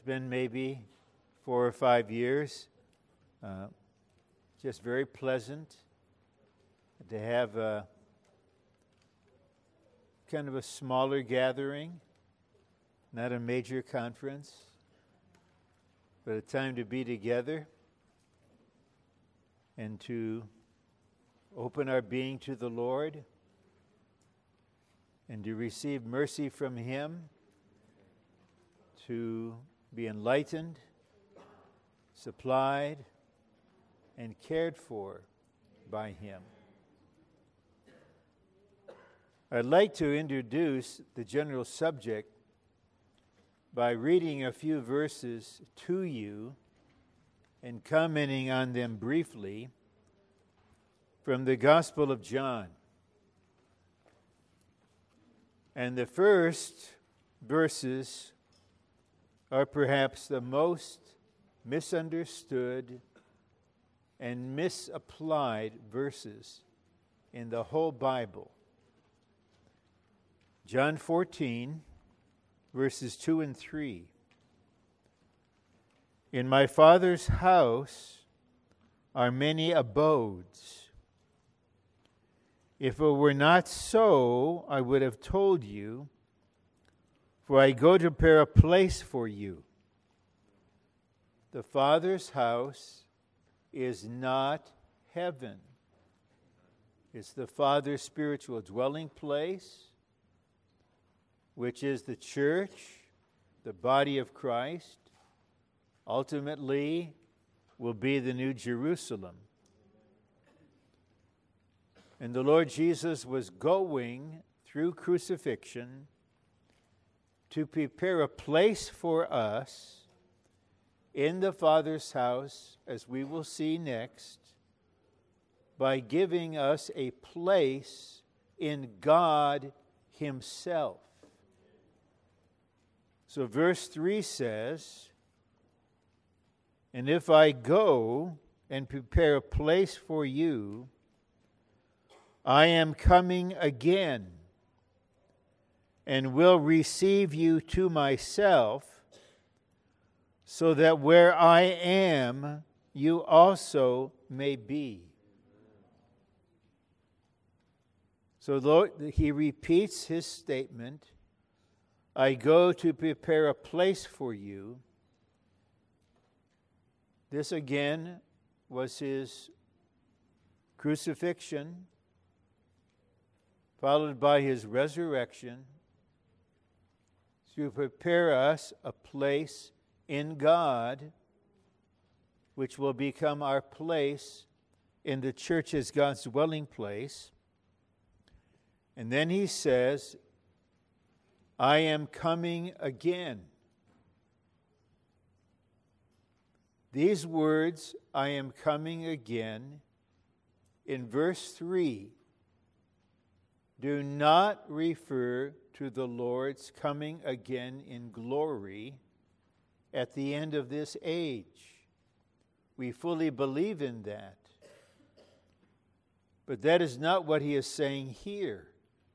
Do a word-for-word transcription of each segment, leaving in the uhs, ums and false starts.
been maybe four or five years. Uh, just very pleasant to have a kind of a smaller gathering, not a major conference, but a time to be together and to open our being to the Lord and to receive mercy from Him, to be enlightened, supplied, and cared for by Him. I'd like to introduce the general subject by reading a few verses to you and commenting on them briefly from the Gospel of John. And the first verses are perhaps the most misunderstood and misapplied verses in the whole Bible. John fourteen, verses two and three. In my Father's house are many abodes. If it were not so, I would have told you, for I go to prepare a place for you. The Father's house is not heaven. It's the Father's spiritual dwelling place, which is the church, the body of Christ, ultimately will be the New Jerusalem. And the Lord Jesus was going through crucifixion to prepare a place for us in the Father's house, as we will see next, by giving us a place in God Himself. So verse three says, and if I go and prepare a place for you, I am coming again and will receive you to myself, so that where I am, you also may be. So Lord, he repeats his statement, I go to prepare a place for you. This again was his crucifixion, followed by his resurrection, to prepare us a place in God, which will become our place in the church as God's dwelling place. And then he says, I am coming again. These words, I am coming again, in verse three, do not refer to the Lord's coming again in glory at the end of this age. We fully believe in that. But that is not what he is saying here.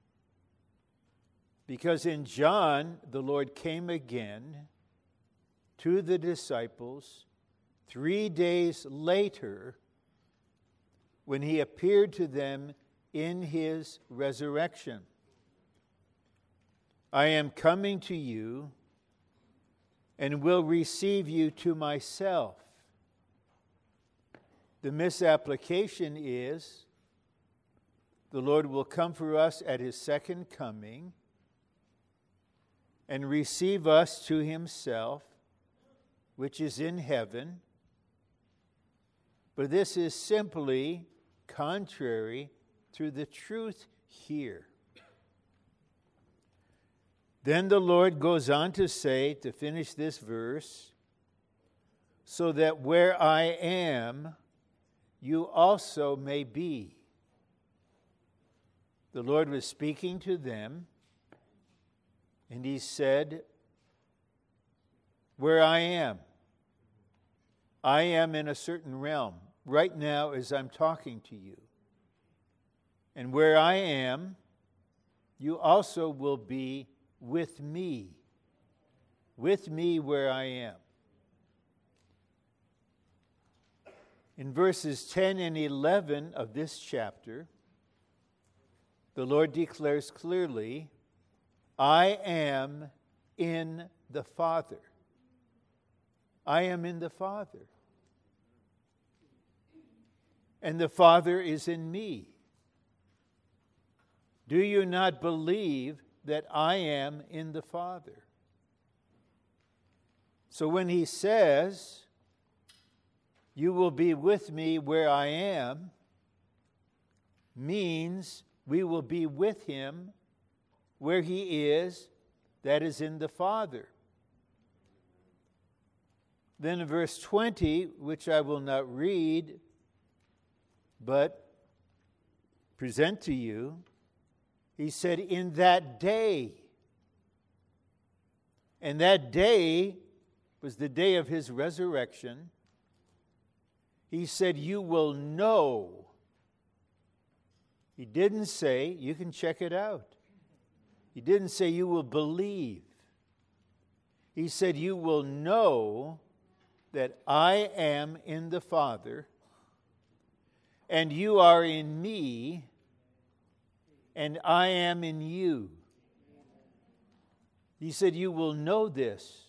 Because in John, the Lord came again to the disciples three days later when he appeared to them in his resurrection. I am coming to you and will receive you to myself. The misapplication is the Lord will come for us at his second coming and receive us to himself, which is in heaven. But this is simply contrary to the truth here. Then the Lord goes on to say, to finish this verse, so that where I am, you also may be. The Lord was speaking to them, and he said, where I am, I am in a certain realm right now as I'm talking to you. And where I am, you also will be with me with me where I am. In verses ten and eleven of this chapter, the Lord declares clearly, I am in the Father. I am in the Father. And the Father is in me. Do you not believe that I am in the Father? So when he says, you will be with me where I am, means we will be with him where he is, that is in the Father. Then in verse twenty, which I will not read, but present to you, he said, in that day. And that day was the day of his resurrection. He said, you will know. He didn't say, you can check it out. He didn't say you will believe. He said, you will know that I am in the Father, and you are in me, and I am in you. He said, you will know this.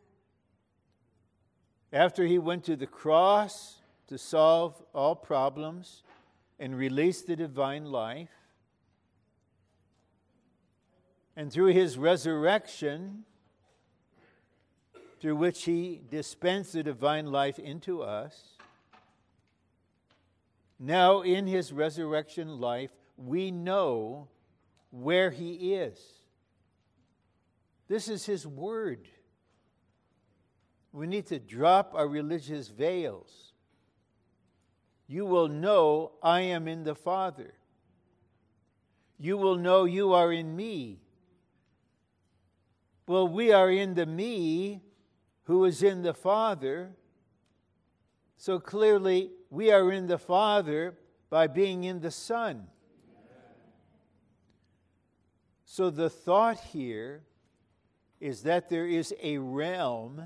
After he went to the cross to solve all problems and release the divine life, and through his resurrection, through which he dispensed the divine life into us, now in his resurrection life, we know where he is. This is his word. We need to drop our religious veils. You will know I am in the Father. You will know you are in me. Well, we are in the me who is in the Father. So clearly, we are in the Father by being in the Son. So the thought here is that there is a realm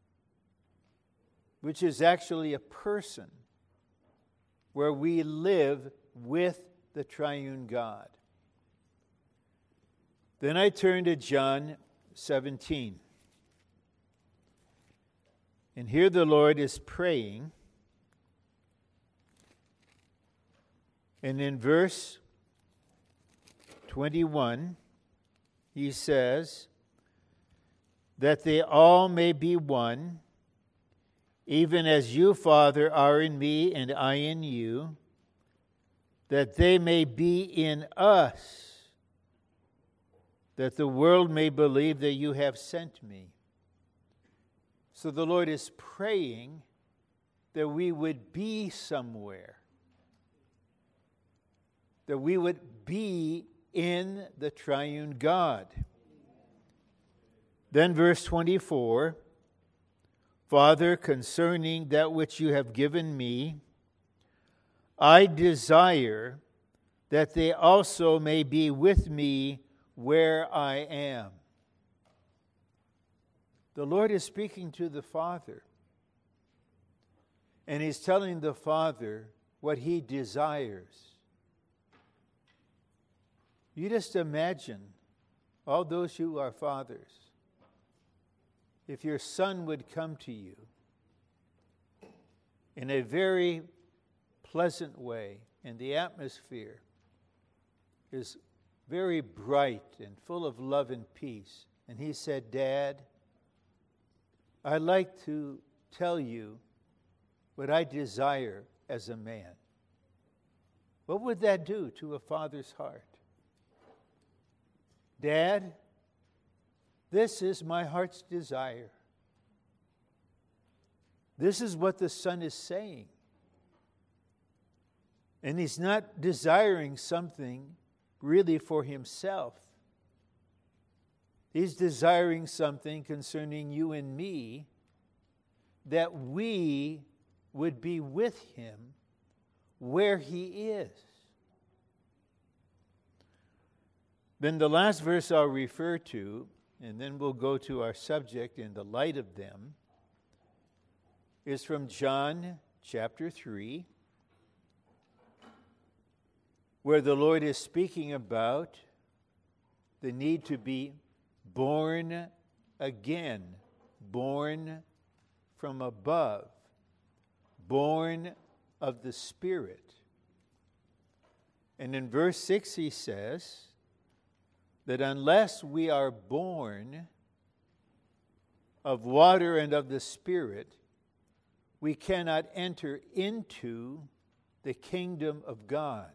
which is actually a person where we live with the triune God. Then I turn to John seventeen. And here the Lord is praying. And in verse twenty-one, he says, that they all may be one, even as you, Father, are in me and I in you, that they may be in us, that the world may believe that you have sent me. So the Lord is praying that we would be somewhere, that we would be in the triune God. Then verse twenty-four, Father, concerning that which you have given me, I desire that they also may be with me where I am. The Lord is speaking to the Father, and he's telling the Father what he desires. You just imagine, all those who are fathers, if your son would come to you in a very pleasant way, and the atmosphere is very bright and full of love and peace, and he said, Dad, I'd like to tell you what I desire as a man. What would that do to a father's heart? Dad, this is my heart's desire. This is what the Son is saying. And he's not desiring something really for himself. He's desiring something concerning you and me, that we would be with him where he is. Then the last verse I'll refer to and then we'll go to our subject in the light of them, is from John chapter three, where the Lord is speaking about the need to be born again, born from above, born of the Spirit. And in verse six he says that unless we are born of water and of the Spirit, we cannot enter into the kingdom of God.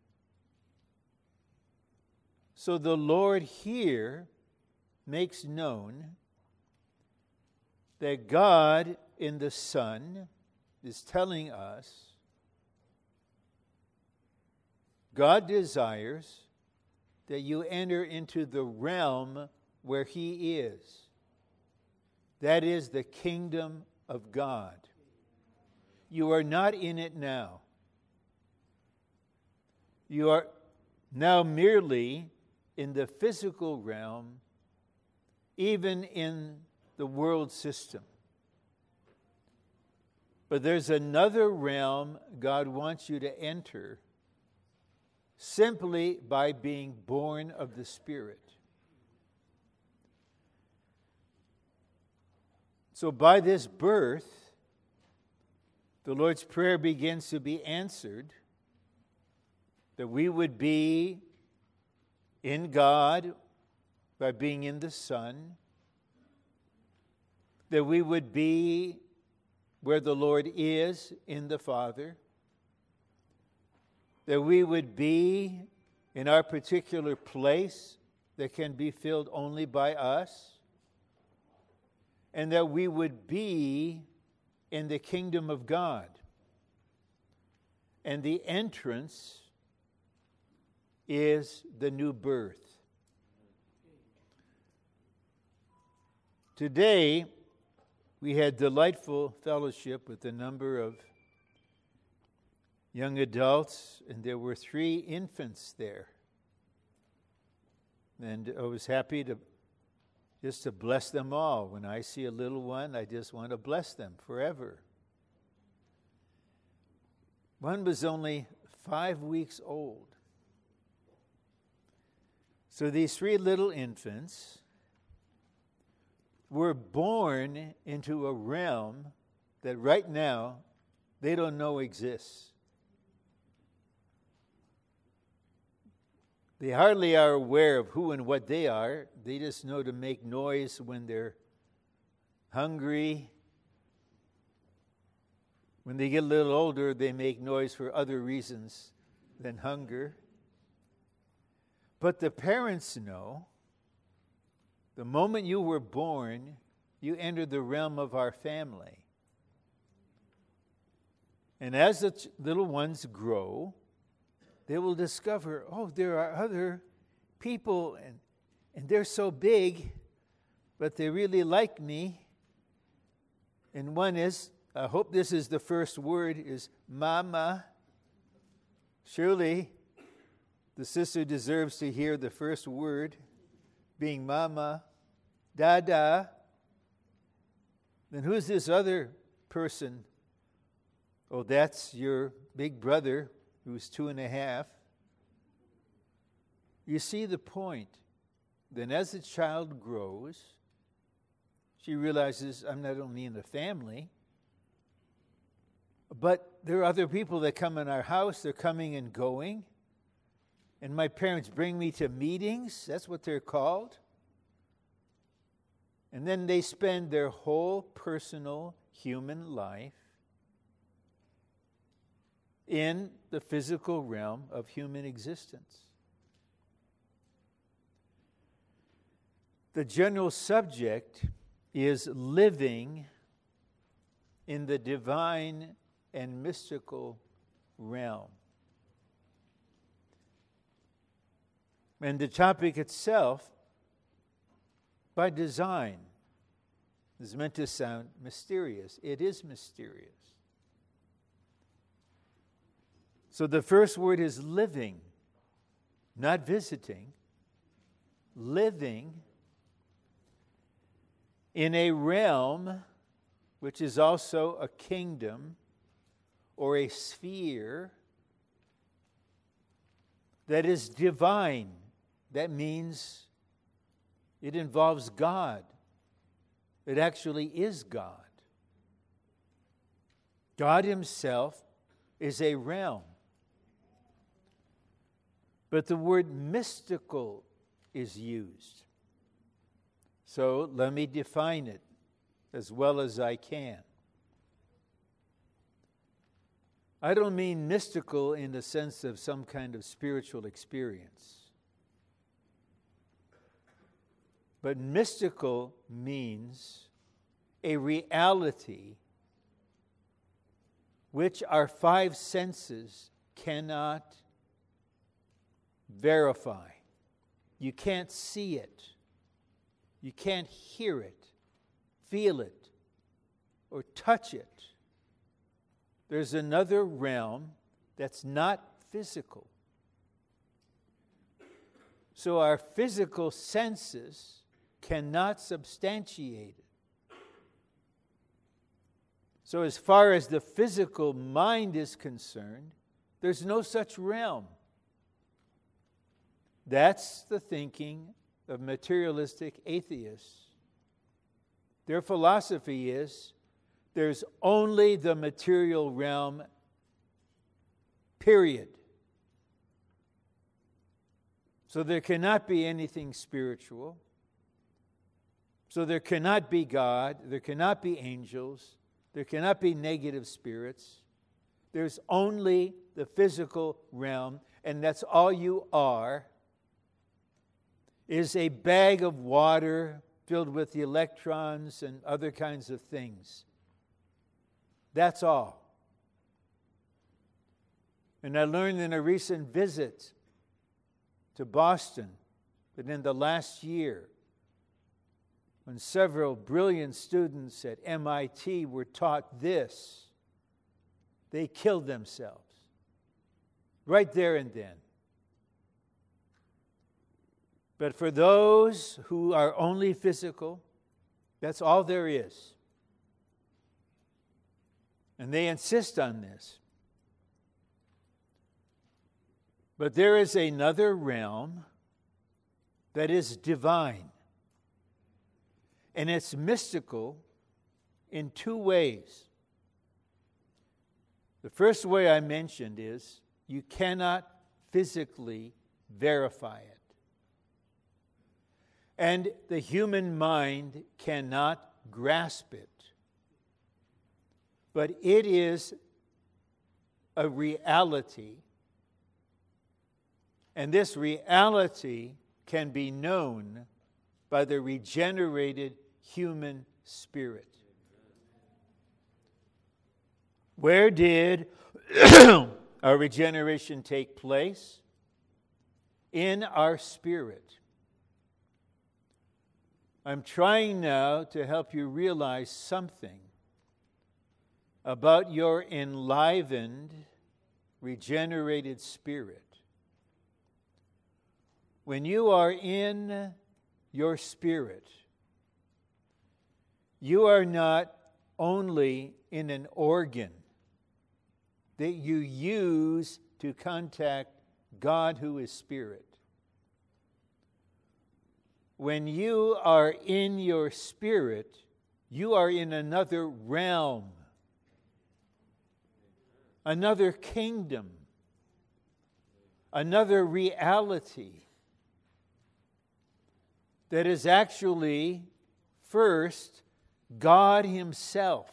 So the Lord here makes known that God in the Son is telling us God desires that you enter into the realm where He is. That is the kingdom of God. You are not in it now. You are now merely in the physical realm, even in the world system. But there's another realm God wants you to enter simply by being born of the Spirit. So by this birth, the Lord's Prayer begins to be answered, that we would be in God by being in the Son, that we would be where the Lord is in the Father, that we would be in our particular place that can be filled only by us, and that we would be in the kingdom of God. And the entrance is the new birth. Today, we had delightful fellowship with a number of young adults, and there were three infants there. And I was happy to just to bless them all. When I see a little one, I just want to bless them forever. One was only five weeks old. So these three little infants were born into a realm that right now they don't know exists. They hardly are aware of who and what they are. They just know to make noise when they're hungry. When they get a little older, they make noise for other reasons than hunger. But the parents know, the moment you were born, you entered the realm of our family. And as the ch- little ones grow, they will discover, oh, there are other people, and, and they're so big, but they really like me. And one is, I hope this is the first word, is mama. Surely the sister deserves to hear the first word being mama. Dada. Then who's this other person? Oh, that's your big brother, who's two and a half. You see the point. Then as the child grows, she realizes I'm not only in the family, but there are other people that come in our house. They're coming and going. And my parents bring me to meetings. That's what they're called. And then they spend their whole personal human life in the physical realm of human existence. The general subject is living in the divine and mystical realm. And the topic itself, by design, is meant to sound mysterious. It is mysterious. So the first word is living, not visiting. Living in a realm which is also a kingdom or a sphere that is divine. That means it involves God. It actually is God. God himself is a realm. But the word mystical is used. So let me define it as well as I can. I don't mean mystical in the sense of some kind of spiritual experience. But mystical means a reality which our five senses cannot verify. You can't see it. You can't hear it, feel it, or touch it. There's another realm that's not physical. So our physical senses cannot substantiate it. So as far as the physical mind is concerned, there's no such realm. That's the thinking of materialistic atheists. Their philosophy is there's only the material realm, period. So there cannot be anything spiritual. So there cannot be God. There cannot be angels. There cannot be negative spirits. There's only the physical realm, and that's all you are, is a bag of water filled with the electrons and other kinds of things. That's all. And I learned in a recent visit to Boston that in the last year, when several brilliant students at M I T were taught this, they killed themselves right there and then. But for those who are only physical, that's all there is. And they insist on this. But there is another realm that is divine. And it's mystical in two ways. The first way I mentioned is you cannot physically verify it. And the human mind cannot grasp it. But it is a reality. And this reality can be known by the regenerated human spirit. Where did our regeneration take place? In our spirit. I'm trying now to help you realize something about your enlivened, regenerated spirit. When you are in your spirit, you are not only in an organ that you use to contact God who is spirit. When you are in your spirit, you are in another realm, another kingdom, another reality that is actually, first, God himself.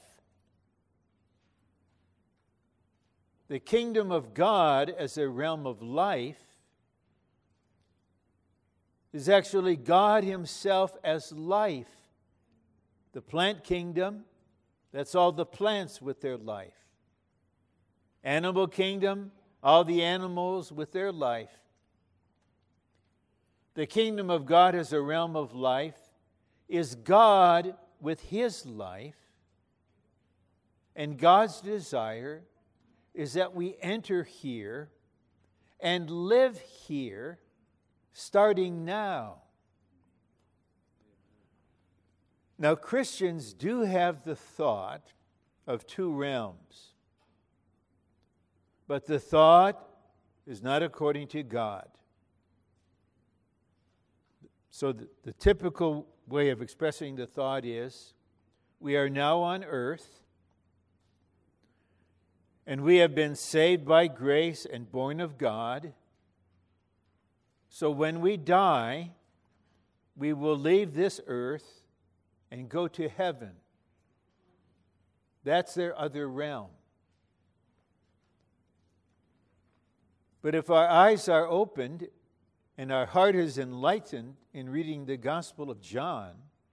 The kingdom of God as a realm of life is actually God himself as life. The plant kingdom, that's all the plants with their life. Animal kingdom, all the animals with their life. The kingdom of God as a realm of life is God with his life. And God's desire is that we enter here and live here starting now. Now, Christians do have the thought of two realms, but the thought is not according to God. So the, the typical way of expressing the thought is, we are now on earth, and we have been saved by grace and born of God. So when we die, we will leave this earth and go to heaven. That's their other realm. But if our eyes are opened and our heart is enlightened in reading the Gospel of John,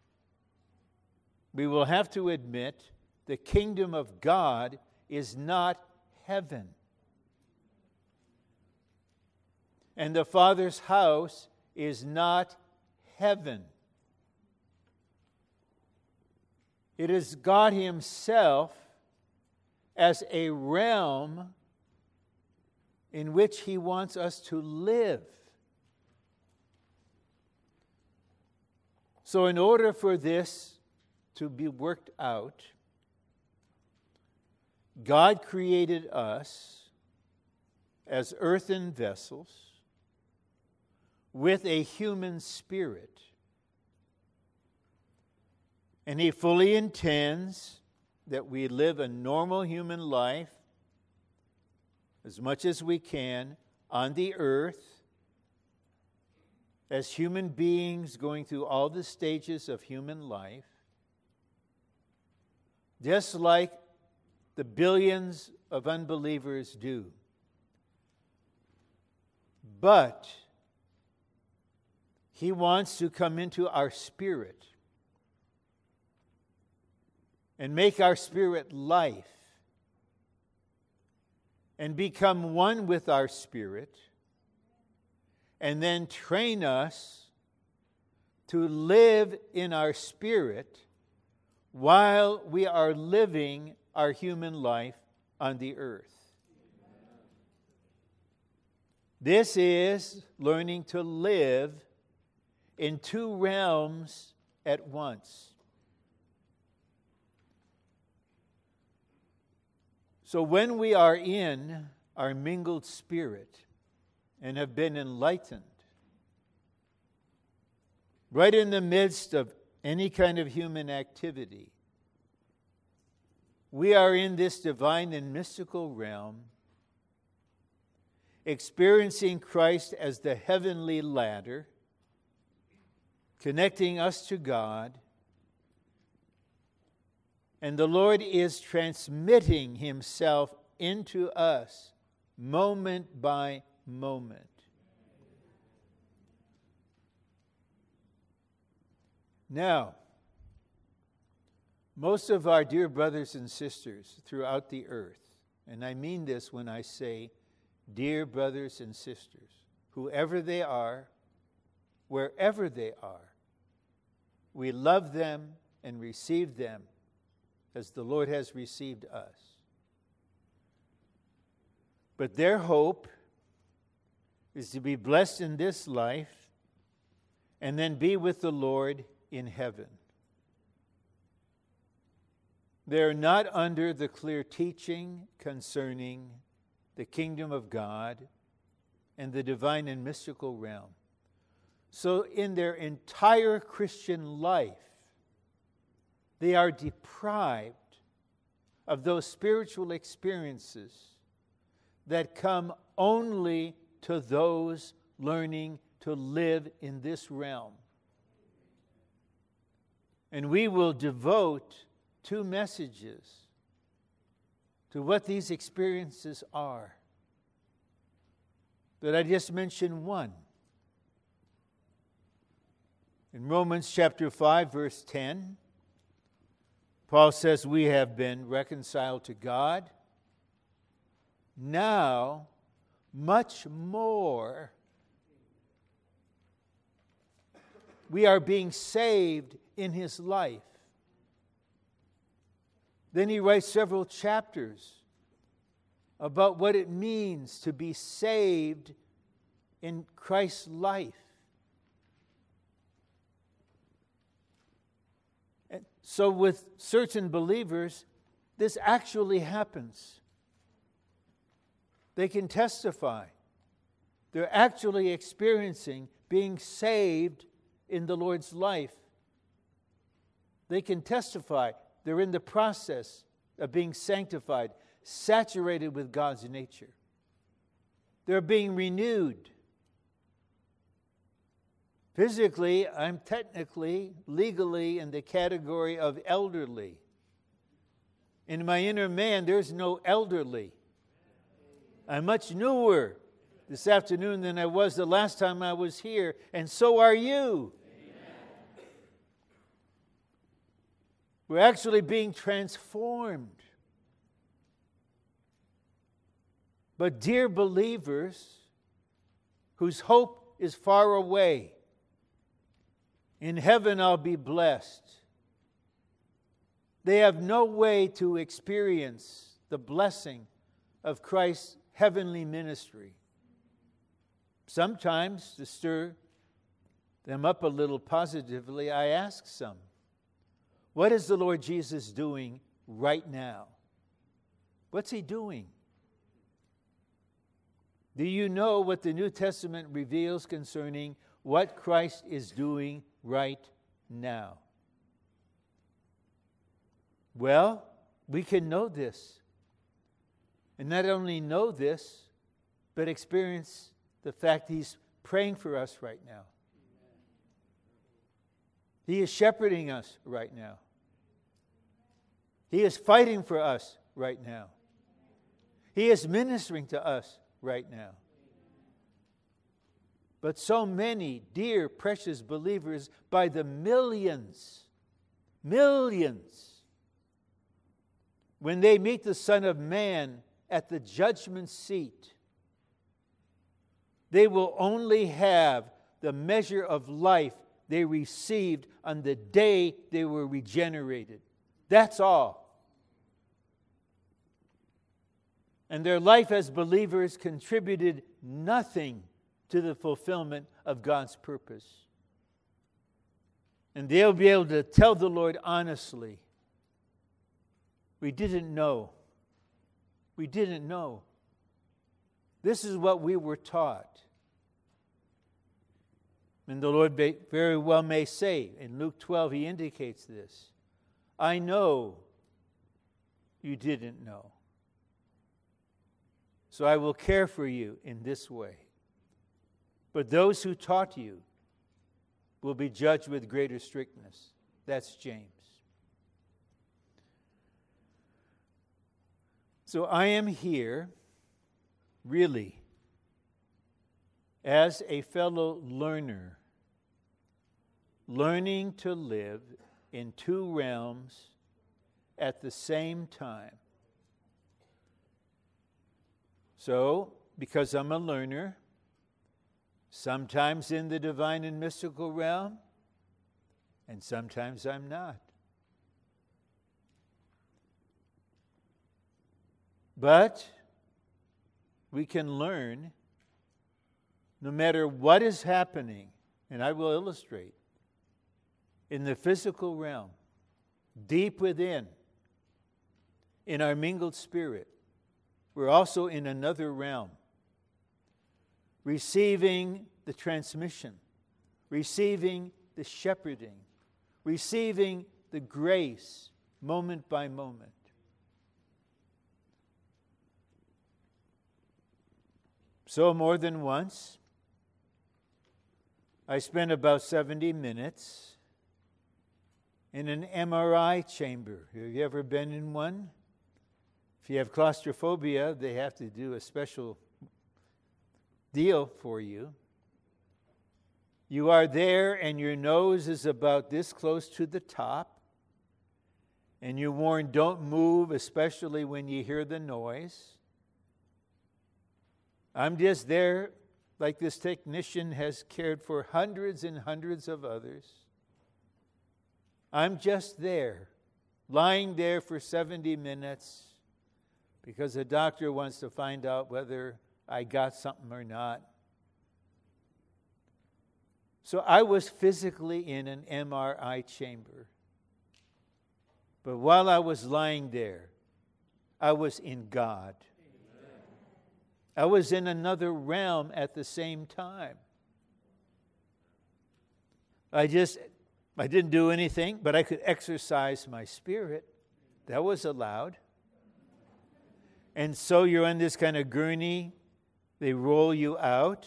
we will have to admit the kingdom of God is not heaven. And the Father's house is not heaven. It is God Himself as a realm in which He wants us to live. So in order for this to be worked out, God created us as earthen vessels with a human spirit. And He fully intends that we live a normal human life as much as we can on the earth as human beings going through all the stages of human life, just like the billions of unbelievers do. But He wants to come into our spirit and make our spirit life and become one with our spirit, and then train us to live in our spirit while we are living our human life on the earth. This is learning to live in two realms at once. So when we are in our mingled spirit and have been enlightened, right in the midst of any kind of human activity, we are in this divine and mystical realm, experiencing Christ as the heavenly ladder, connecting us to God, and the Lord is transmitting Himself into us moment by moment. Now, most of our dear brothers and sisters throughout the earth, and I mean this when I say dear brothers and sisters, whoever they are, wherever they are, we love them and receive them as the Lord has received us. But their hope is to be blessed in this life and then be with the Lord in heaven. They are not under the clear teaching concerning the kingdom of God and the divine and mystical realm. So in their entire Christian life, they are deprived of those spiritual experiences that come only to those learning to live in this realm. And we will devote two messages to what these experiences are. But I just mentioned one. In Romans chapter five, verse ten, Paul says we have been reconciled to God. Now, much more, we are being saved in His life. Then he writes several chapters about what it means to be saved in Christ's life. So with certain believers, this actually happens. They can testify. They're actually experiencing being saved in the Lord's life. They can testify. They're in the process of being sanctified, saturated with God's nature. They're being renewed. Physically, I'm technically, legally in the category of elderly. In my inner man, there's no elderly. I'm much newer this afternoon than I was the last time I was here, and so are you. Amen. We're actually being transformed. But dear believers, whose hope is far away, in heaven I'll be blessed. They have no way to experience the blessing of Christ's heavenly ministry. Sometimes, to stir them up a little positively, I ask some, what is the Lord Jesus doing right now? What's He doing? Do you know what the New Testament reveals concerning what Christ is doing right now? Well, we can know this. And not only know this, but experience the fact He's praying for us right now. He is shepherding us right now. He is fighting for us right now. He is ministering to us right now. But so many dear, precious believers, by the millions, millions, when they meet the Son of Man at the judgment seat, they will only have the measure of life they received on the day they were regenerated. That's all. And their life as believers contributed nothing to the fulfillment of God's purpose. And they'll be able to tell the Lord honestly, we didn't know. We didn't know. This is what we were taught. And the Lord very well may say, in Luke twelve, He indicates this. I know you didn't know. So I will care for you in this way. But those who taught you will be judged with greater strictness. That's James. So I am here, really, as a fellow learner, learning to live in two realms at the same time. So, because I'm a learner, sometimes in the divine and mystical realm, and sometimes I'm not. But we can learn no matter what is happening, and I will illustrate, in the physical realm, deep within, in our mingled spirit, we're also in another realm, receiving the transmission, receiving the shepherding, receiving the grace moment by moment. So more than once, I spent about seventy minutes in an M R I chamber. Have you ever been in one? If you have claustrophobia, they have to do a special deal for you. You are there and your nose is about this close to the top. And you're warned, don't move, especially when you hear the noise. I'm just there like this technician has cared for hundreds and hundreds of others. I'm just there, lying there for seventy minutes because the doctor wants to find out whether I got something or not. So I was physically in an M R I chamber. But while I was lying there, I was in God. Amen. I was in another realm at the same time. I just, I didn't do anything, but I could exercise my spirit. That was allowed. And so you're on this kind of gurney. They roll you out.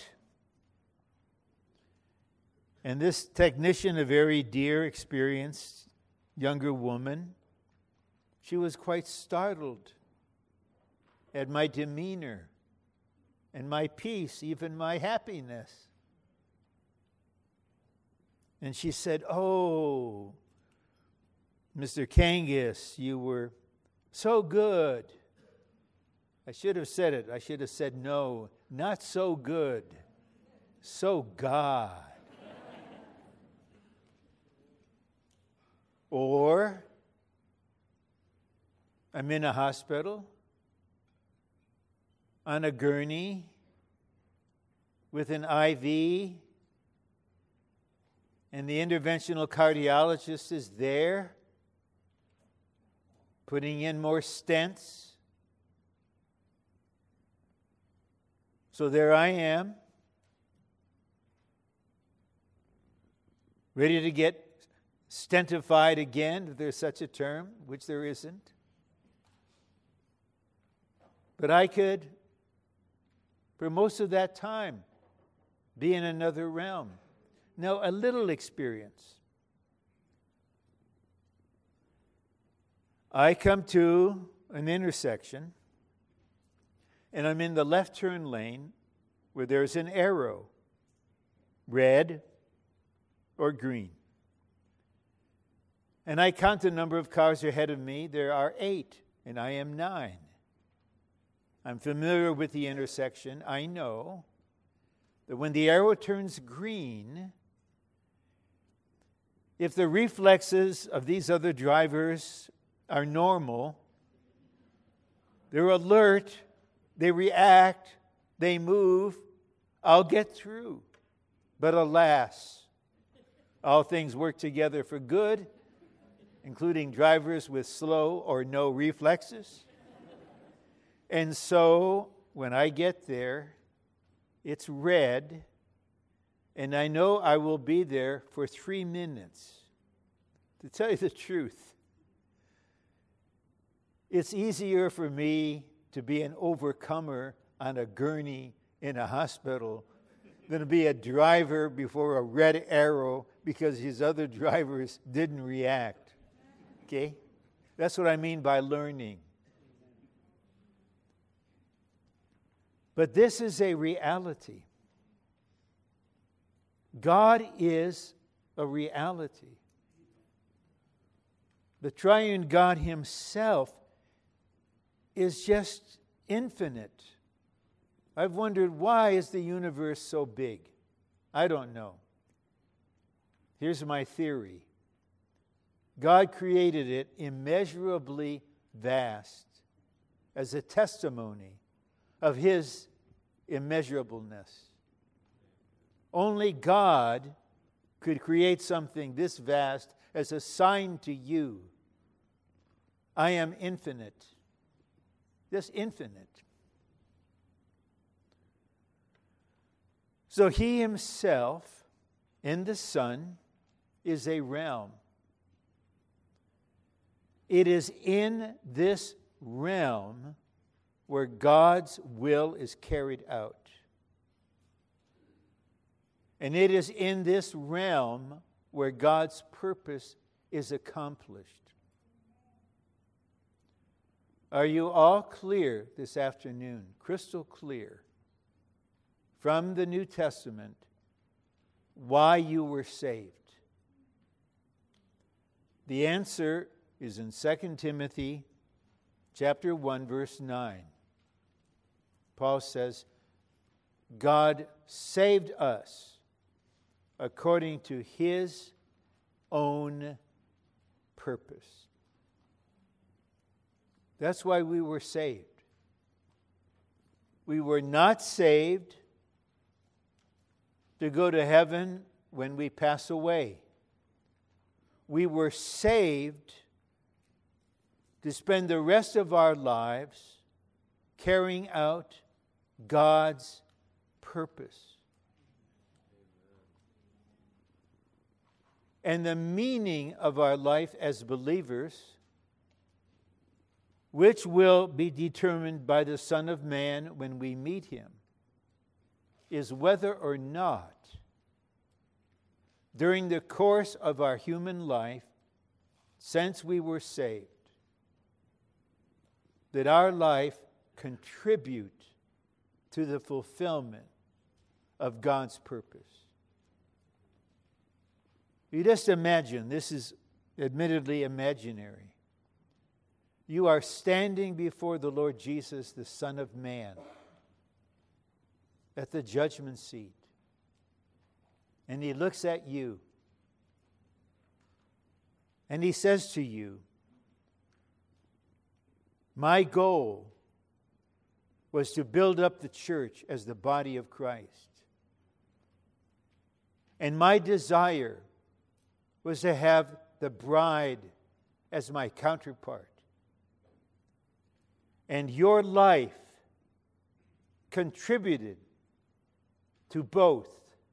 And this technician, a very dear, experienced younger woman, she was quite startled at my demeanor and my peace, even my happiness. And she said, "Oh, Mister Kangas, you were so good." I should have said it. I should have said, "No, not so good. So God." Or, I'm in a hospital, on a gurney, with an I V, and the interventional cardiologist is there, putting in more stents. So there I am, ready to get stentified again, if there's such a term, which there isn't. But I could, for most of that time, be in another realm. Now, a little experience. I come to an intersection, and I'm in the left turn lane where there's an arrow, red or green. And I count the number of cars ahead of me. There are eight, and I am nine. I'm familiar with the intersection. I know that when the arrow turns green, if the reflexes of these other drivers are normal, they're alert, they react, they move, I'll get through. But alas, all things work together for good, including drivers with slow or no reflexes. And so, when I get there, it's red, and I know I will be there for three minutes. To tell you the truth, it's easier for me to be an overcomer on a gurney in a hospital than to be a driver before a red arrow because these other drivers didn't react. Okay? That's what I mean by learning. But this is a reality. God is a reality. The triune God Himself is just infinite. I've wondered, why is the universe so big? I don't know. Here's my theory. God created it immeasurably vast as a testimony of His immeasurableness. Only God could create something this vast as a sign to you. I am infinite. Just infinite. So He Himself in the Son is a realm. It is in this realm where God's will is carried out. And it is in this realm where God's purpose is accomplished. Are you all clear this afternoon, crystal clear, from the New Testament, why you were saved? The answer is in Second Timothy chapter one, verse nine. Paul says, God saved us according to His own purpose. That's why we were saved. We were not saved to go to heaven when we pass away. We were saved to spend the rest of our lives carrying out God's purpose. And the meaning of our life as believers, which will be determined by the Son of Man when we meet him, is whether or not, during the course of our human life, since we were saved, that our life contribute to the fulfillment of God's purpose. You just imagine, this is admittedly imaginary. You are standing before the Lord Jesus, the Son of Man, at the judgment seat. And he looks at you. And he says to you, my goal was to build up the church as the body of Christ. And my desire was to have the bride as my counterpart. And your life contributed to both.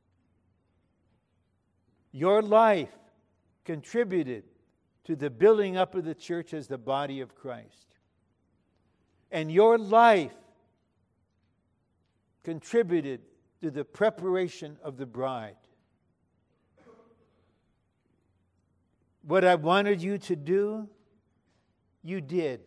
Your life contributed to the building up of the church as the body of Christ. And your life contributed to the preparation of the bride. What I wanted you to do, you did.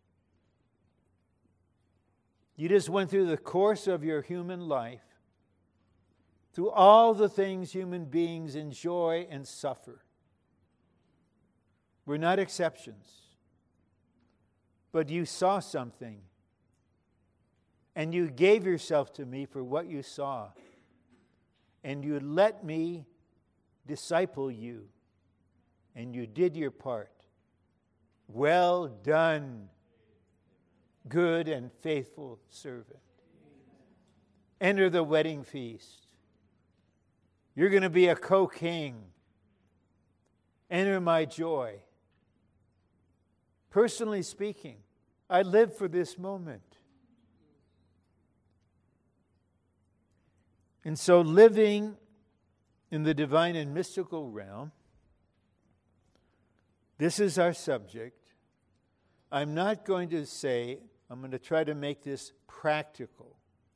You just went through the course of your human life, through all the things human beings enjoy and suffer. We're not exceptions. But you saw something, and you gave yourself to me for what you saw, and you let me disciple you. And you did your part. Well done, good and faithful servant. Enter the wedding feast. You're going to be a co-king. Enter my joy. Personally speaking, I live for this moment. And so living in the divine and mystical realm, this is our subject. I'm not going to say, I'm going to try to make this practical.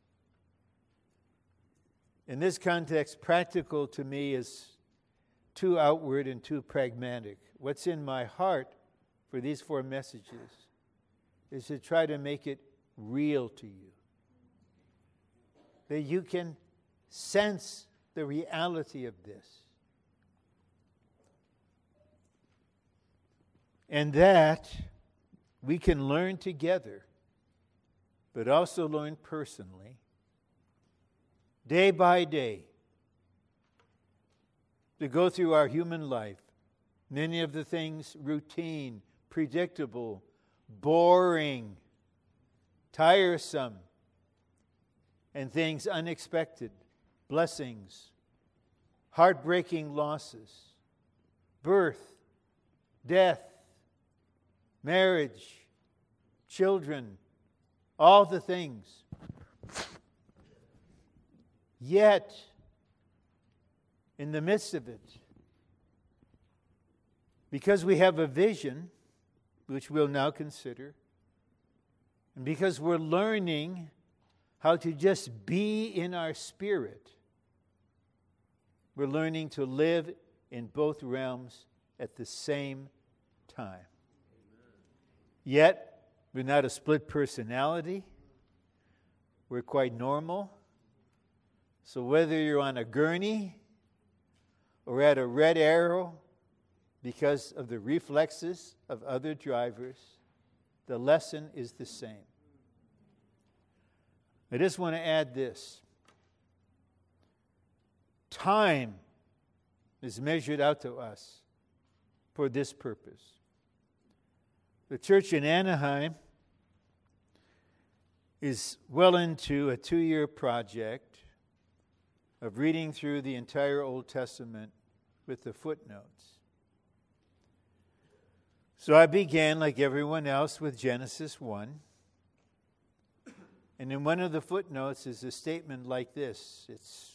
In this context, practical to me is too outward and too pragmatic. What's in my heart for these four messages is to try to make it real to you. That you can sense the reality of this. And that we can learn together, but also learn personally, day by day, to go through our human life. Many of the things routine, predictable, boring, tiresome, and things unexpected, blessings, heartbreaking losses, birth, death, marriage, children, all the things. Yet, in the midst of it, because we have a vision, which we'll now consider, and because we're learning how to just be in our spirit, we're learning to live in both realms at the same time. Yet, we're not a split personality. We're quite normal. So whether you're on a gurney or at a red arrow because of the reflexes of other drivers, the lesson is the same. I just want to add this. Time is measured out to us for this purpose. The church in Anaheim is well into a two-year project of reading through the entire Old Testament with the footnotes. So I began, like everyone else, with Genesis one. And in one of the footnotes is a statement like this. It's,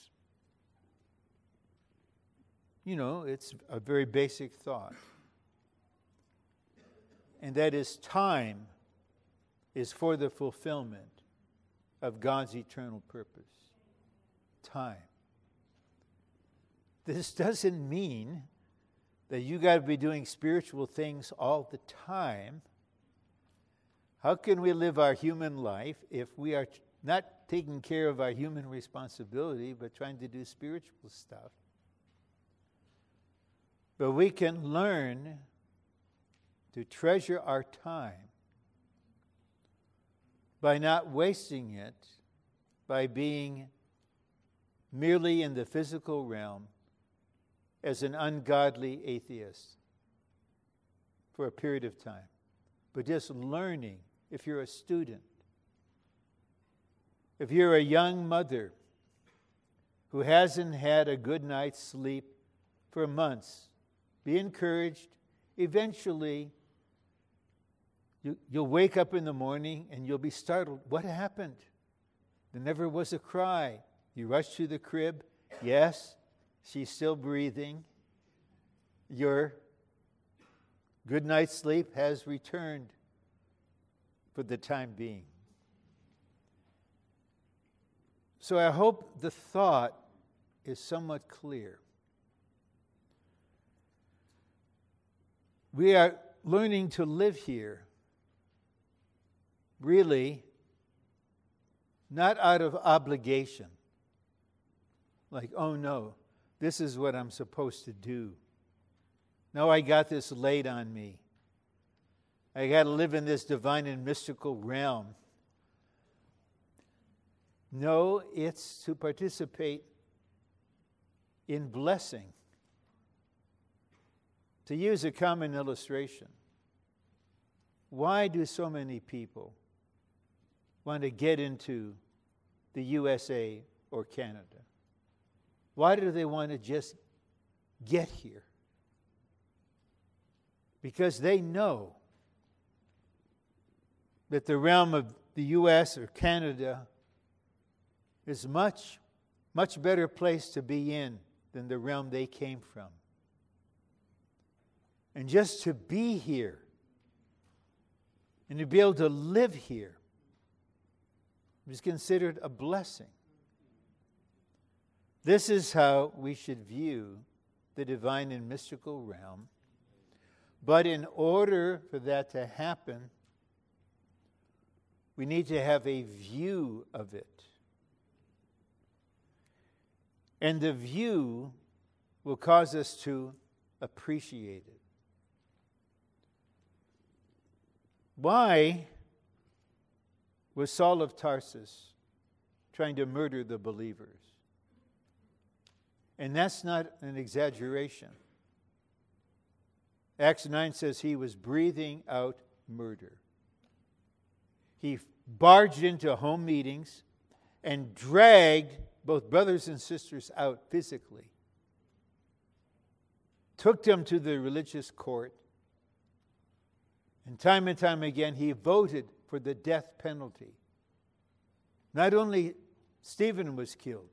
you know, it's a very basic thought. And that is, time is for the fulfillment of God's eternal purpose. Time. This doesn't mean that you got to be doing spiritual things all the time. How can we live our human life if we are not taking care of our human responsibility, but trying to do spiritual stuff? But we can learn to treasure our time by not wasting it, by being merely in the physical realm as an ungodly atheist for a period of time, but just learning. If you're a student, if you're a young mother who hasn't had a good night's sleep for months, be encouraged. Eventually, you, you'll wake up in the morning and you'll be startled. What happened? There never was a cry. You rush to the crib. Yes, she's still breathing. Your good night's sleep has returned for the time being. So I hope the thought is somewhat clear. We are learning to live here, really, not out of obligation. Like, oh no, this is what I'm supposed to do. No, I got this laid on me. I got to live in this divine and mystical realm. No, it's to participate in blessing. To use a common illustration, why do so many people want to get into the U S A or Canada? Why do they want to just get here? Because they know that the realm of the U S or Canada is much, much better place to be in than the realm they came from. And just to be here and to be able to live here is considered a blessing. This is how we should view the divine and mystical realm. But in order for that to happen, we need to have a view of it. And the view will cause us to appreciate it. Why was Saul of Tarsus trying to murder the believers? And that's not an exaggeration. Acts nine says he was breathing out murder. He barged into home meetings and dragged both brothers and sisters out physically. Took them to the religious court. And time and time again, he voted for the death penalty. Not only Stephen was killed.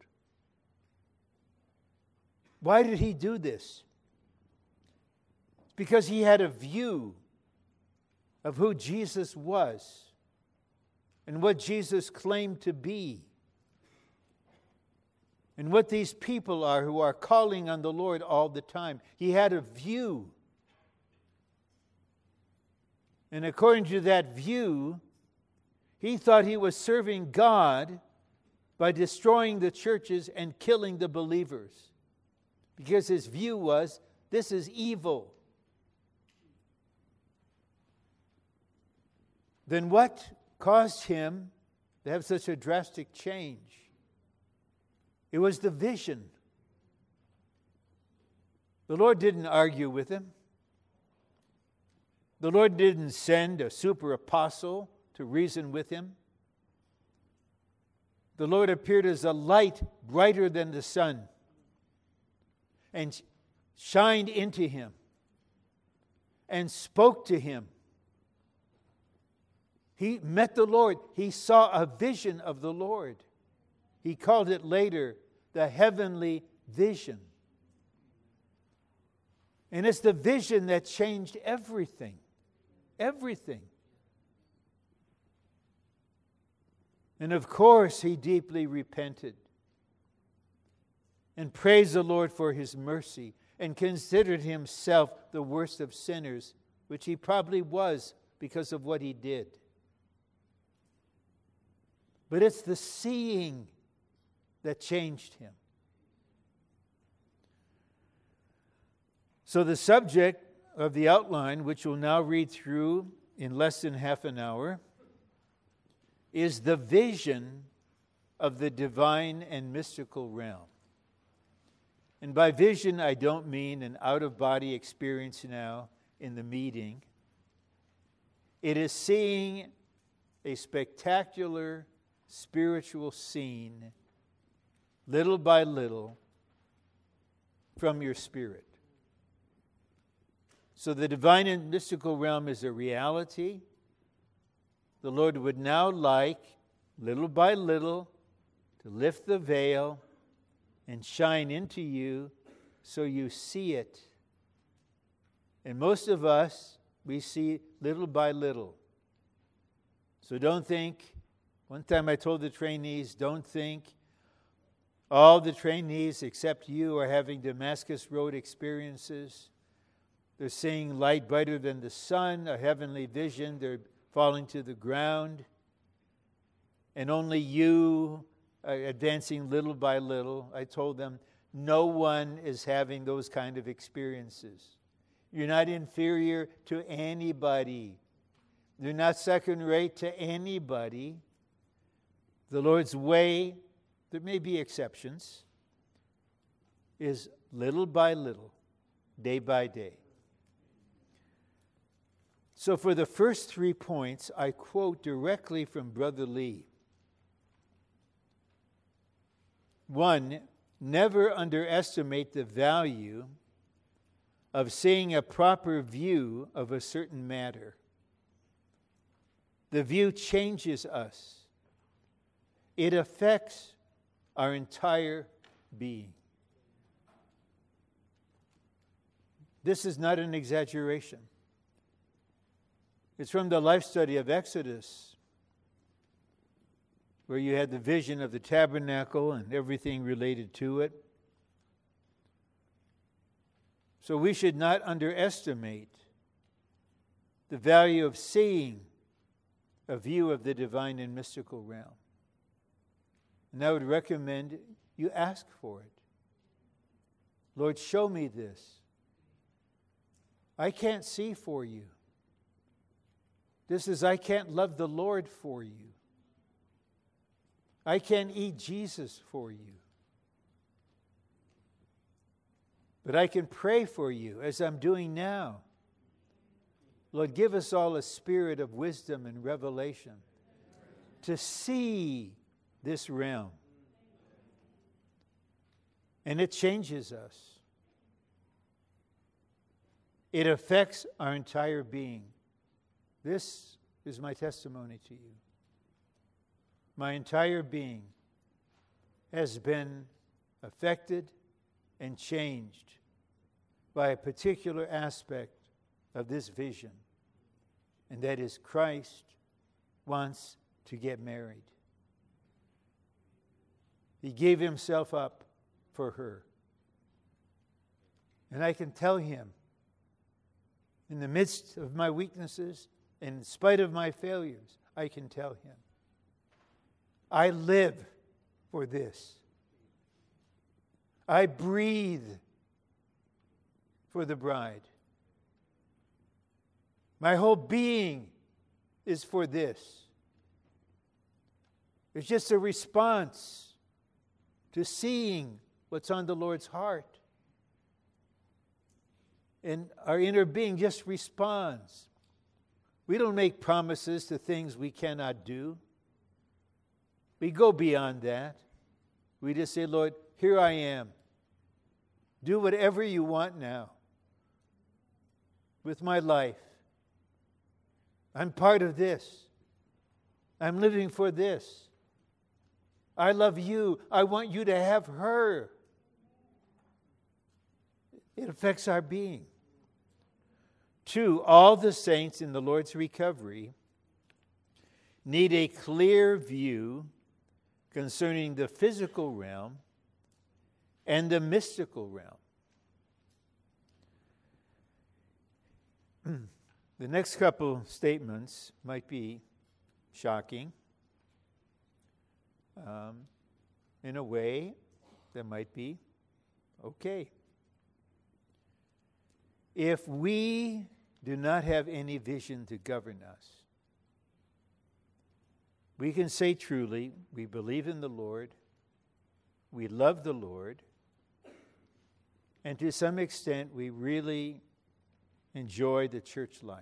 Why did he do this? Because he had a view of who Jesus was and what Jesus claimed to be and what these people are who are calling on the Lord all the time. He had a view. And according to that view, he thought he was serving God by destroying the churches and killing the believers. Because his view was, this is evil. Then what caused him to have such a drastic change? It was the vision. The Lord didn't argue with him. The Lord didn't send a super apostle to reason with him. The Lord appeared as a light brighter than the sun and shined into him. and spoke to him. He met the Lord. He saw a vision of the Lord. He called it later the heavenly vision. And it's the vision that changed everything. Everything. And of course, he deeply repented and praised the Lord for his mercy and considered himself the worst of sinners, which he probably was because of what he did. But it's the seeing that changed him. So the subject of the outline, which we'll now read through in less than half an hour, is the vision of the divine and mystical realm. And by vision, I don't mean an out-of-body experience now in the meeting. It is seeing a spectacular spiritual scene, little by little, from your spirit. So the divine and mystical realm is a reality. The Lord would now like, little by little, to lift the veil and shine into you so you see it. And most of us, we see little by little. So don't think, one time I told the trainees, don't think all the trainees except you are having Damascus Road experiences. They're seeing light brighter than the sun, a heavenly vision. They're falling to the ground. And only you are advancing little by little. I told them, no one is having those kind of experiences. You're not inferior to anybody. You're not second rate to anybody. The Lord's way, there may be exceptions, is little by little, day by day. So for the first three points, I quote directly from Brother Lee. One, never underestimate the value of seeing a proper view of a certain matter. The view changes us. It affects our entire being. This is not an exaggeration. It's from the life study of Exodus, where you had the vision of the tabernacle and everything related to it. So we should not underestimate the value of seeing a view of the divine and mystical realm. And I would recommend you ask for it. Lord, show me this. I can't see for you. This is, I can't love the Lord for you. I can't eat Jesus for you. But I can pray for you as I'm doing now. Lord, give us all a spirit of wisdom and revelation to see this realm. And it changes us. It affects our entire being. This is my testimony to you. My entire being has been affected and changed by a particular aspect of this vision, and that is Christ wants to get married. He gave himself up for her. And I can tell him, in the midst of my weaknesses, and in spite of my failures, I can tell him, I live for this. I breathe for the bride. My whole being is for this. It's just a response to seeing what's on the Lord's heart. And our inner being just responds. We don't make promises to things we cannot do. We go beyond that. We just say, Lord, here I am. Do whatever you want now. with my life. I'm part of this. I'm living for this. I love you. I want you to have her. It affects our being. Two, all the saints in the Lord's recovery need a clear view concerning the physical realm and the mystical realm. The next couple statements might be shocking. Um, in a way, that might be okay. If we do not have any vision to govern us, we can say truly, we believe in the Lord, we love the Lord, and to some extent, we really enjoy the church life.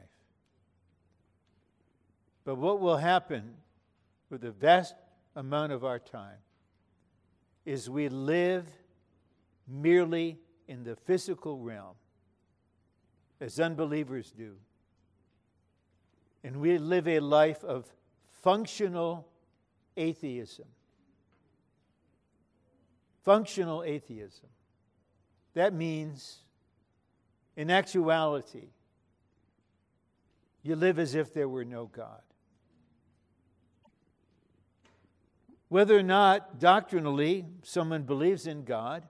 But what will happen with the vast amount of our time is we live merely in the physical realm, as unbelievers do. And we live a life of functional atheism. Functional atheism. That means, in actuality, you live as if there were no God. Whether or not doctrinally someone believes in God,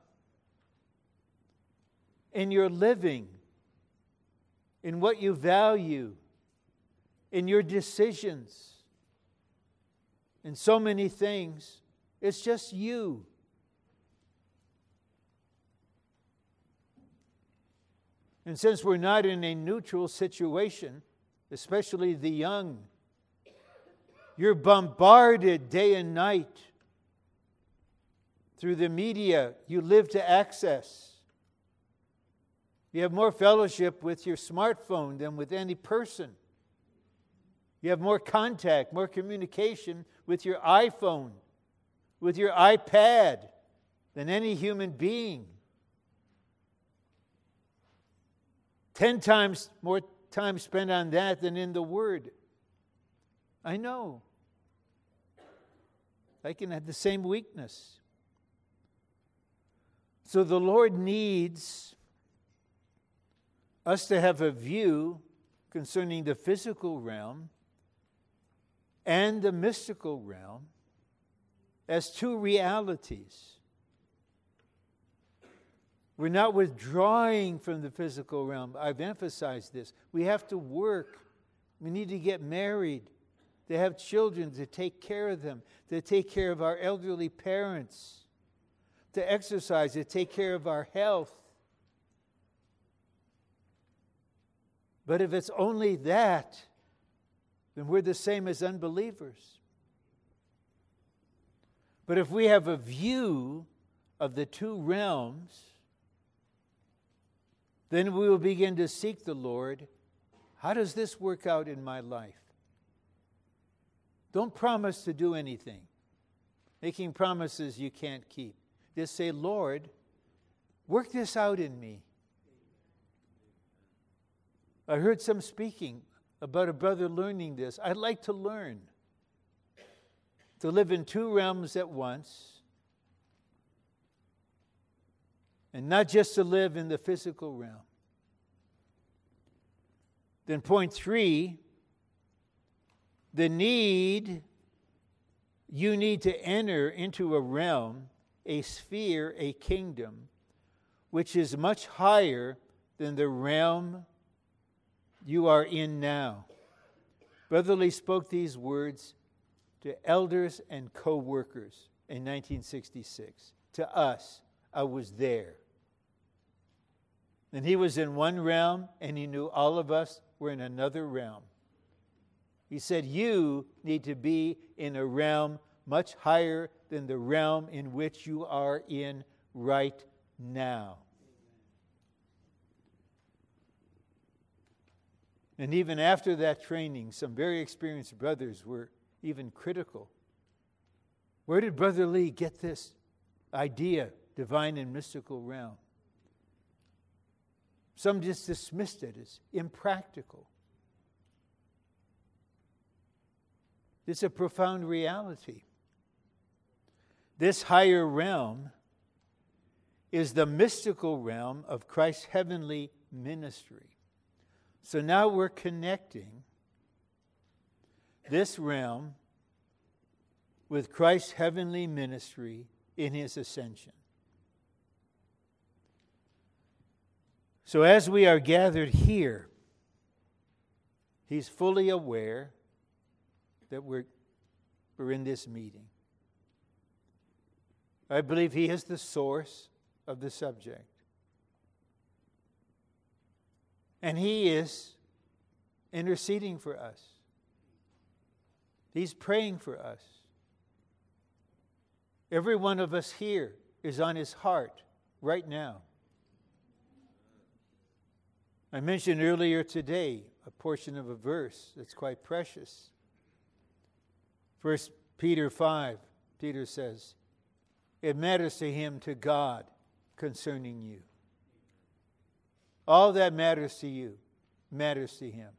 in your living, in what you value, in your decisions, in so many things, it's just you. And since we're not in a neutral situation, especially the young, you're bombarded day and night through the media you live to access. You have more fellowship with your smartphone than with any person. You have more contact, more communication with your iPhone, with your iPad than any human being. Ten times more time spent on that than in the Word. I know. I can have the same weakness. So the Lord needs us to have a view concerning the physical realm and the mystical realm as two realities. We're not withdrawing from the physical realm. I've emphasized this. We have to work. We need to get married, to have children, to take care of them, to take care of our elderly parents, to exercise, to take care of our health. But if it's only that, then we're the same as unbelievers. But if we have a view of the two realms, then we will begin to seek the Lord. How does this work out in my life? Don't promise to do anything, making promises you can't keep. Just say, Lord, work this out in me. I heard some speaking about a brother learning this. I'd like to learn to live in two realms at once, and not just to live in the physical realm. Then point three, the need, you need to enter into a realm, a sphere, a kingdom, which is much higher than the realm you are in now. Brother Lee spoke these words to elders and co-workers in nineteen sixty-six. To us, I was there. And he was in one realm, and he knew all of us were in another realm. He said, you need to be in a realm much higher than the realm in which you are in right now. And even after that training, some very experienced brothers were even critical. Where did Brother Lee get this idea, divine and mystical realm? Some just dismissed it as impractical. It's a profound reality. This higher realm is the mystical realm of Christ's heavenly ministry. So now we're connecting this realm with Christ's heavenly ministry in his ascension. So as we are gathered here, he's fully aware that we're, we're in this meeting. I believe he is the source of the subject. And he is interceding for us. He's praying for us. Every one of us here is on his heart right now. I mentioned earlier today a portion of a verse that's quite precious. First Peter five, Peter says, it matters to him, to God, concerning you. All that matters to you matters to him.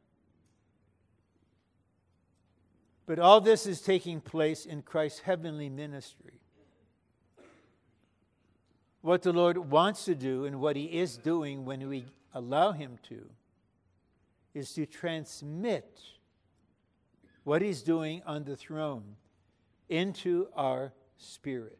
But all this is taking place in Christ's heavenly ministry. What the Lord wants to do and what he is doing when we allow him to is to transmit what he's doing on the throne into our spirit.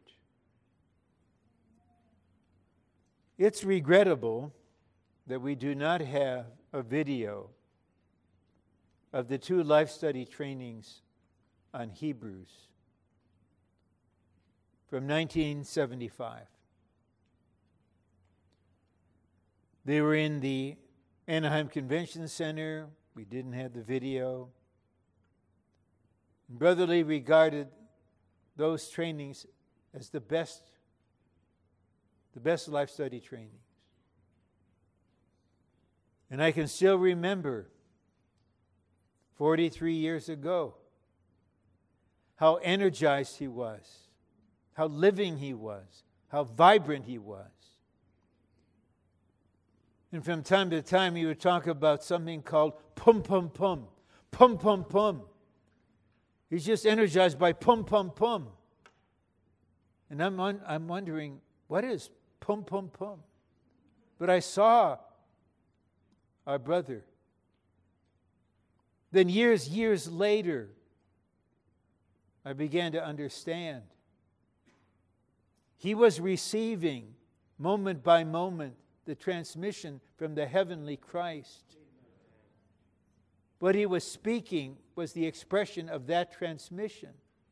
It's regrettable that we do not have a video of the two life study trainings on Hebrews from nineteen seventy-five. They were in the Anaheim Convention Center. We didn't have the video. Brother Lee regarded those trainings as the best, the best life study trainings. And I can still remember forty-three years ago how energized he was, how living he was, how vibrant he was. And from time to time he would talk about something called pum pum pum, pum pum pum. He's just energized by pum pum pum. And I'm un- I'm wondering, what is pum pum pum? But I saw our brother. Then years, years later, I began to understand. He was receiving, moment by moment, the transmission from the heavenly Christ. What he was speaking was the expression of that transmission.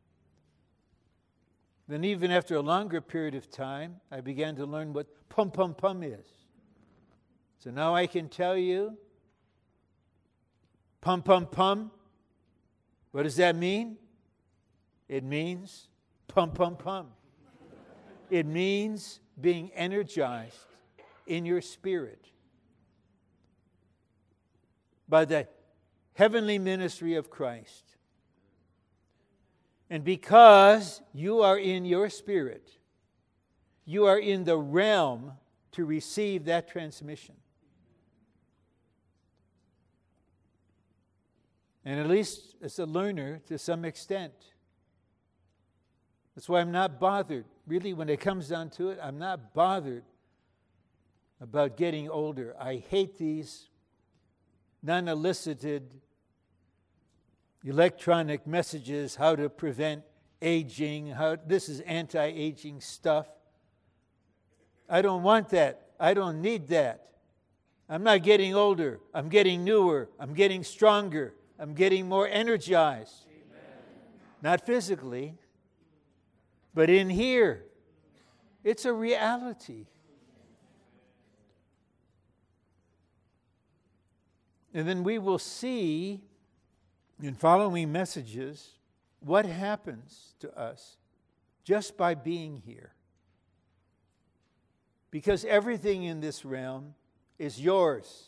Then even after a longer period of time, I began to learn what pum pum pum is. So now I can tell you, pum pum pum, what does that mean? It means pum pum pum. It means being energized in your spirit by the heavenly ministry of Christ. And because you are in your spirit, you are in the realm to receive that transmission. And at least as a learner to some extent. That's why I'm not bothered. Really, when it comes down to it, I'm not bothered about getting older. I hate these non-elicited electronic messages, how to prevent aging, how this is anti-aging stuff. I don't want that. I don't need that. I'm not getting older. I'm getting newer. I'm getting stronger. I'm getting more energized. Amen. Not physically, but in here. It's a reality. And then we will see in following messages what happens to us just by being here. Because everything in this realm is yours.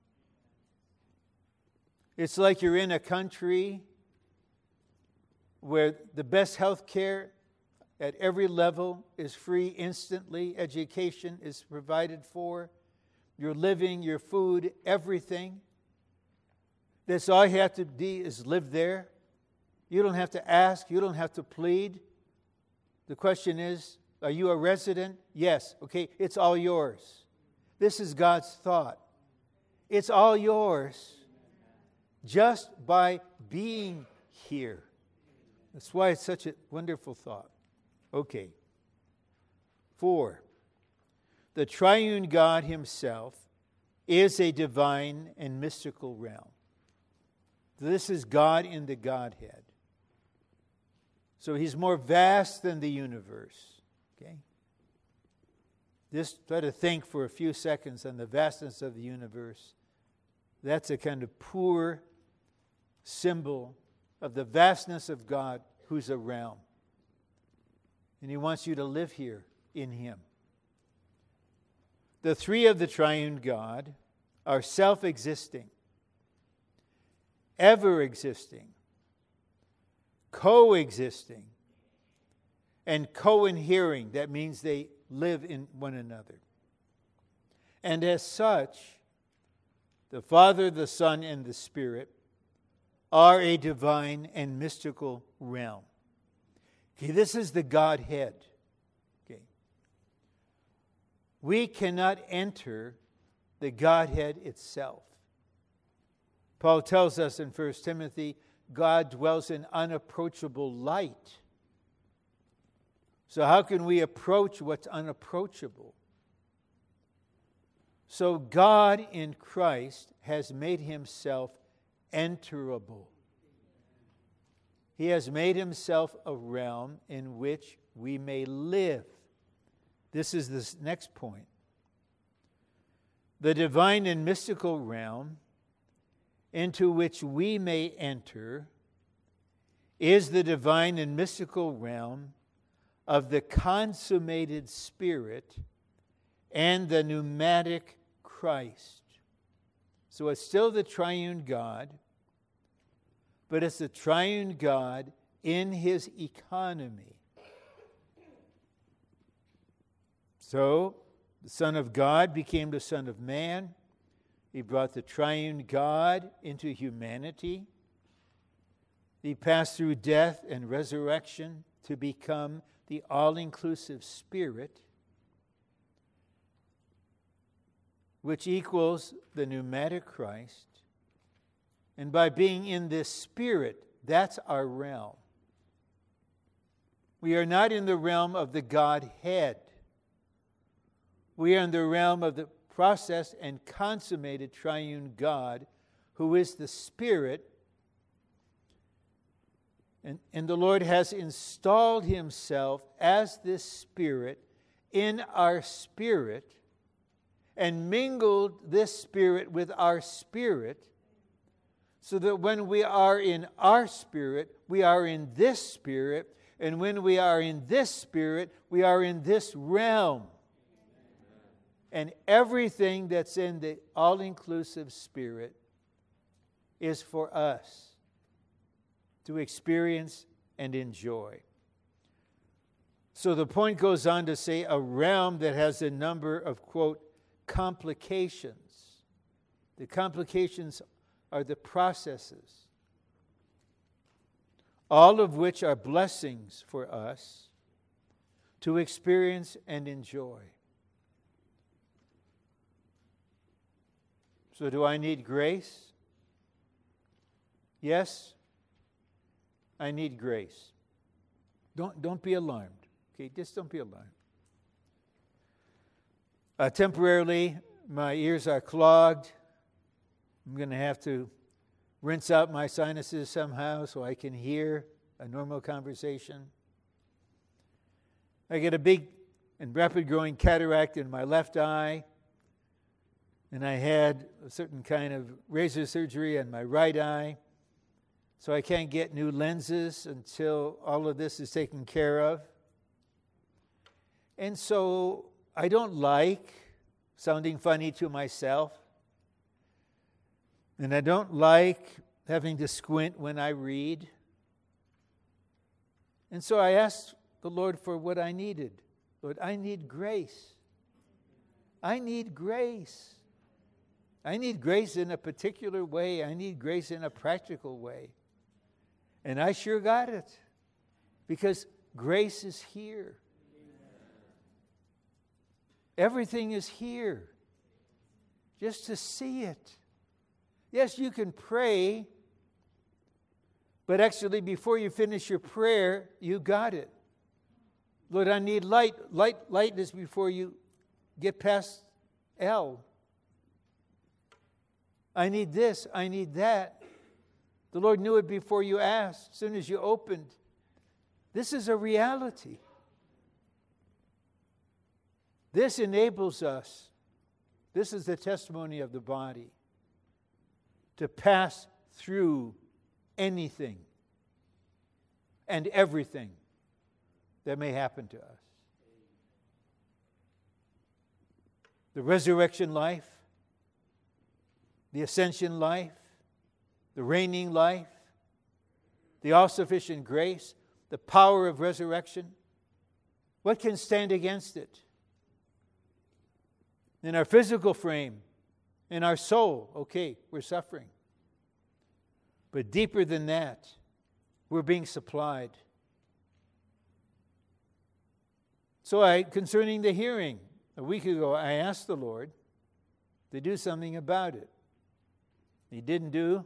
It's like you're in a country where the best health care at every level is free instantly. Education is provided for. your living, your food, everything. That's all you have to do is live there. You don't have to ask. You don't have to plead. The question is, are you a resident? Yes. Okay, it's all yours. This is God's thought. It's all yours just by being here. That's why it's such a wonderful thought. Okay. Four, the triune God himself is a divine and mystical realm. This is God in the Godhead. So he's more vast than the universe. Okay? Just try to think for a few seconds on the vastness of the universe. That's a kind of poor symbol of the vastness of God, who's a realm. And he wants you to live here in him. The three of the triune God are self-existing, ever-existing, coexisting, and co-inhering. That means they live in one another. And as such, the Father, the Son, and the Spirit are a divine and mystical realm. Okay, this is the Godhead. Okay. We cannot enter the Godhead itself. Paul tells us in First Timothy, God dwells in unapproachable light. So how can we approach what's unapproachable? So God in Christ has made himself enterable. He has made himself a realm in which we may live. This is the next point. The divine and mystical realm into which we may enter is the divine and mystical realm of the consummated Spirit and the pneumatic Christ. So it's still the triune God, but it's the triune God in his economy. So the Son of God became the Son of Man. He brought the triune God into humanity. He passed through death and resurrection to become the all-inclusive Spirit, which equals the pneumatic Christ. And by being in this Spirit, that's our realm. We are not in the realm of the Godhead. We are in the realm of the processed and consummated triune God, who is the Spirit. And, and the Lord has installed himself as this Spirit in our spirit and mingled this Spirit with our spirit, so that when we are in our spirit, we are in this Spirit, and when we are in this Spirit, we are in this realm. And everything that's in the all-inclusive Spirit is for us to experience and enjoy. So the point goes on to say a realm that has a number of, quote, complications. The complications are the processes, all of which are blessings for us to experience and enjoy. So do I need grace? Yes, I need grace. Don't, don't be alarmed. Okay, just don't be alarmed. Uh, temporarily, my ears are clogged. I'm going to have to rinse out my sinuses somehow so I can hear a normal conversation. I get a big and rapid growing cataract in my left eye. And I had a certain kind of laser surgery on my right eye. So I can't get new lenses until all of this is taken care of. And so I don't like sounding funny to myself. And I don't like having to squint when I read. And so I asked the Lord for what I needed. Lord, I need grace. I need grace. I need grace in a particular way. I need grace in a practical way. And I sure got it. Because grace is here. Everything is here. Just to see it. Yes, you can pray, but actually before you finish your prayer, you got it. Lord, I need light. Light, lightness before you get past L. I need this. I need that. The Lord knew it before you asked, as soon as you opened. This is a reality. This enables us. This is the testimony of the body. To pass through anything and everything that may happen to us. The resurrection life, the ascension life, the reigning life, the all-sufficient grace, the power of resurrection. What can stand against it? In our physical frame, in our soul, okay, we're suffering. But deeper than that, we're being supplied. So I, concerning the hearing, a week ago, I asked the Lord to do something about it. He didn't do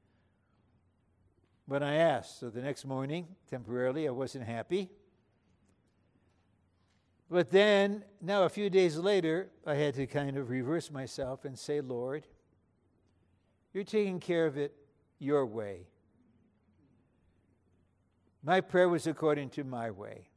what I asked. So the next morning, temporarily, I wasn't happy. But then, now a few days later, I had to kind of reverse myself and say, Lord, you're taking care of it your way. My prayer was according to my way.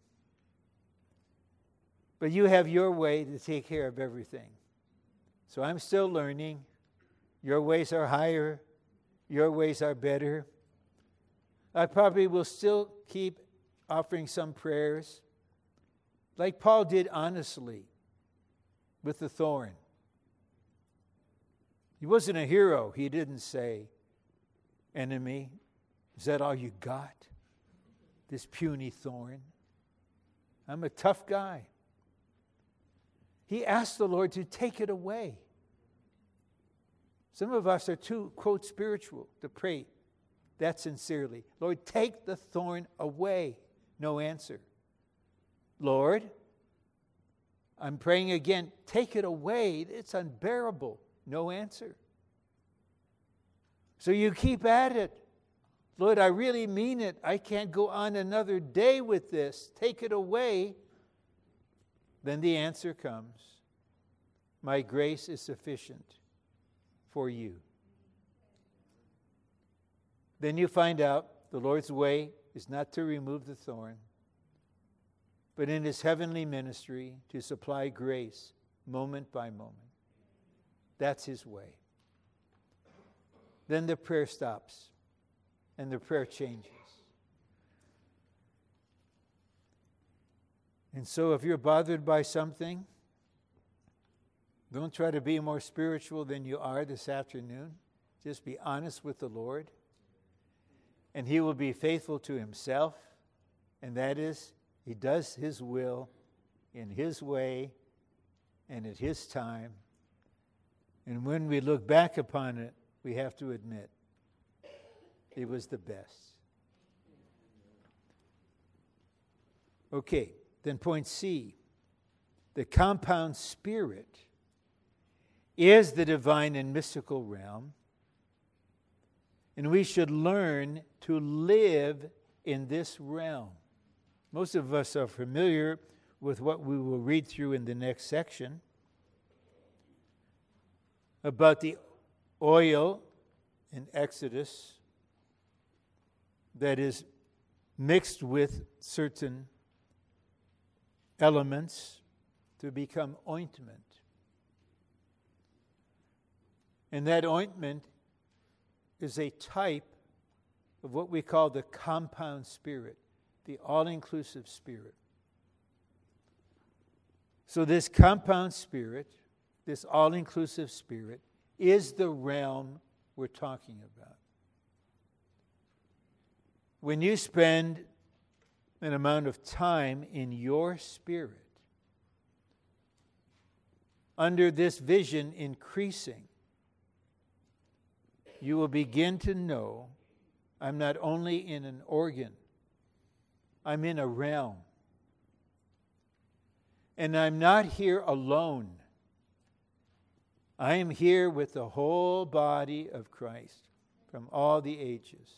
But you have your way to take care of everything. So I'm still learning. Your ways are higher. Your ways are better. I probably will still keep offering some prayers, like Paul did honestly with the thorn. He wasn't a hero. He didn't say, enemy, is that all you got? This puny thorn? I'm a tough guy. He asked the Lord to take it away. Some of us are too, quote, spiritual to pray that sincerely. Lord, take the thorn away. No answer. Lord, I'm praying again, take it away. It's unbearable. No answer. So you keep at it. Lord, I really mean it. I can't go on another day with this. Take it away. Then the answer comes. My grace is sufficient for you. Then you find out the Lord's way is not to remove the thorn, but in his heavenly ministry to supply grace moment by moment. That's his way. Then the prayer stops and the prayer changes. And so if you're bothered by something, don't try to be more spiritual than you are this afternoon. Just be honest with the Lord. And he will be faithful to himself. And that is, he does his will in his way and at his time. And when we look back upon it, we have to admit it was the best. Okay, then point C. The compound spirit is the divine and mystical realm, and we should learn to live in this realm. Most of us are familiar with what we will read through in the next section about the oil in Exodus that is mixed with certain elements to become ointment. And that ointment is a type of what we call the compound spirit, the all-inclusive spirit. So this compound spirit, this all-inclusive spirit, is the realm we're talking about. When you spend an amount of time in your spirit, under this vision increasing, you will begin to know I'm not only in an organ, I'm in a realm. And I'm not here alone. I am here with the whole body of Christ from all the ages.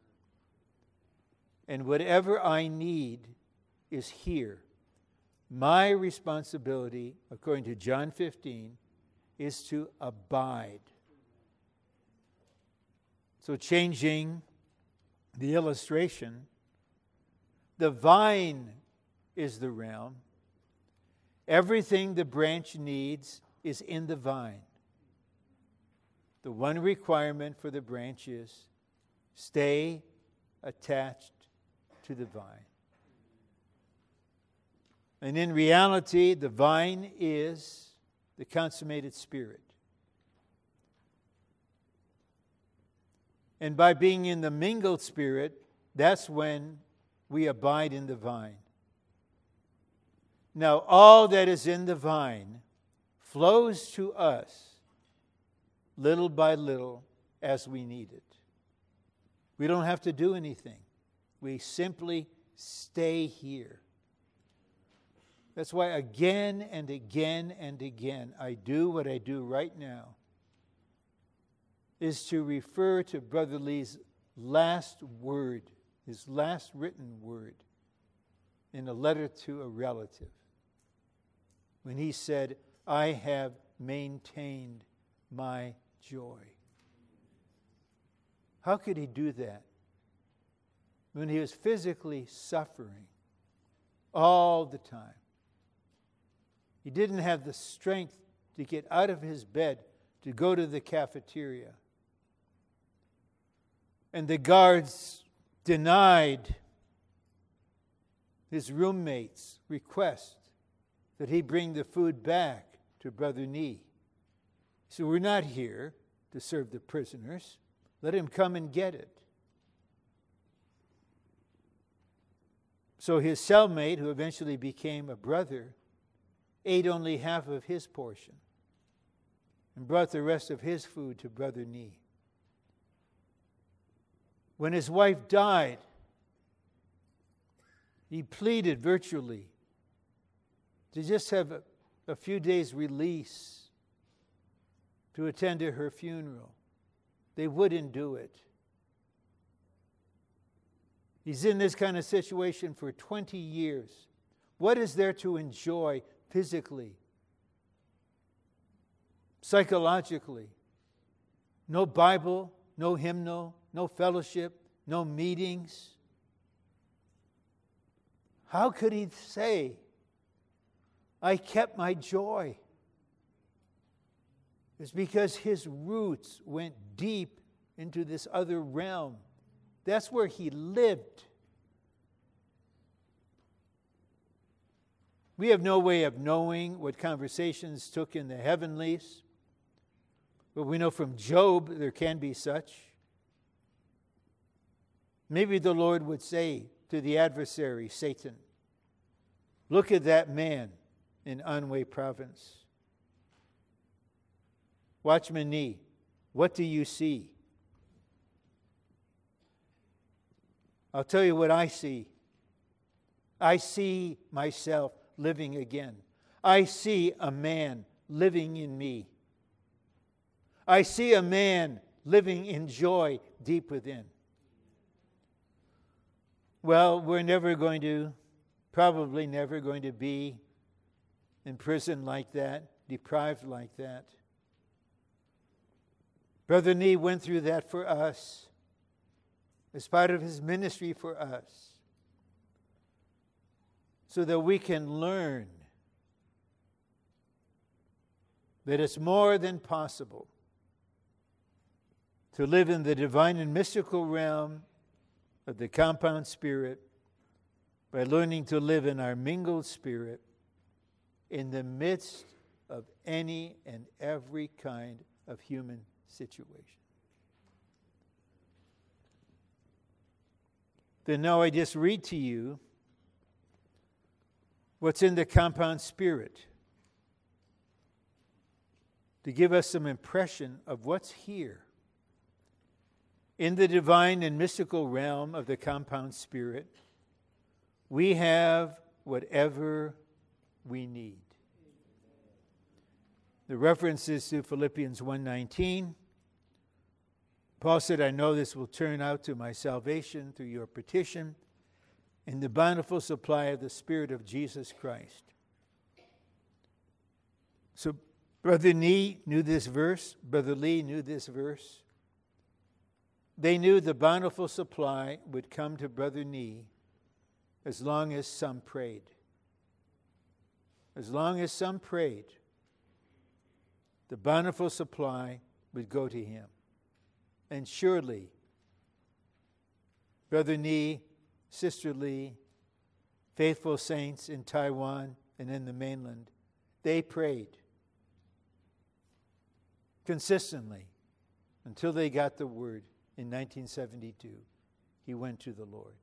And whatever I need is here. My responsibility, according to John fifteen, is to abide. So changing the illustration, the vine is the realm. Everything the branch needs is in the vine. The one requirement for the branch is stay attached to the vine. And in reality, the vine is the consummated Spirit. And by being in the mingled Spirit, that's when we abide in the vine. Now, all that is in the vine flows to us little by little as we need it. We don't have to do anything. We simply stay here. That's why again and again and again I do what I do right now, is to refer to Brother Lee's last word, his last written word in a letter to a relative, when he said, I have maintained my joy. How could he do that when he was physically suffering all the time? He didn't have the strength to get out of his bed to go to the cafeteria. And the guards denied his roommate's request that he bring the food back to Brother Nee. So we're not here to serve the prisoners. Let him come and get it. So his cellmate, who eventually became a brother, ate only half of his portion and brought the rest of his food to Brother Nee. When his wife died, he pleaded virtually to just have a, a few days' release to attend to her funeral. They wouldn't do it. He's in this kind of situation for twenty years. What is there to enjoy physically, psychologically? No Bible, no hymnal, no fellowship, no meetings. How could he say, I kept my joy? It's because his roots went deep into this other realm. That's where he lived. We have no way of knowing what conversations took in the heavenlies, but we know from Job there can be such. Maybe the Lord would say to the adversary, Satan, look at that man in Anhui province. Watchman Nee, what do you see? I'll tell you what I see. I see myself living again. I see a man living in me. I see a man living in joy deep within. Well, we're never going to, probably never going to be in prison like that, deprived like that. Brother Nee went through that for us as part of his ministry for us, so that we can learn that it's more than possible to live in the divine and mystical realm of the compound spirit by learning to live in our mingled spirit in the midst of any and every kind of human situation. Then now I just read to you what's in the compound spirit to give us some impression of what's here In the divine and mystical realm of the compound spirit, we have whatever we need. The reference is to Philippians one nineteen. Paul said, I know this will turn out to my salvation through your petition in the bountiful supply of the Spirit of Jesus Christ. So Brother Nee knew this verse. Brother Lee knew this verse. They knew the bountiful supply would come to Brother Nee as long as some prayed. As long as some prayed, the bountiful supply would go to him. And surely, Brother Nee, Sister Lee, faithful saints in Taiwan and in the mainland, they prayed consistently until they got the word in nineteen seventy-two. He went to the Lord.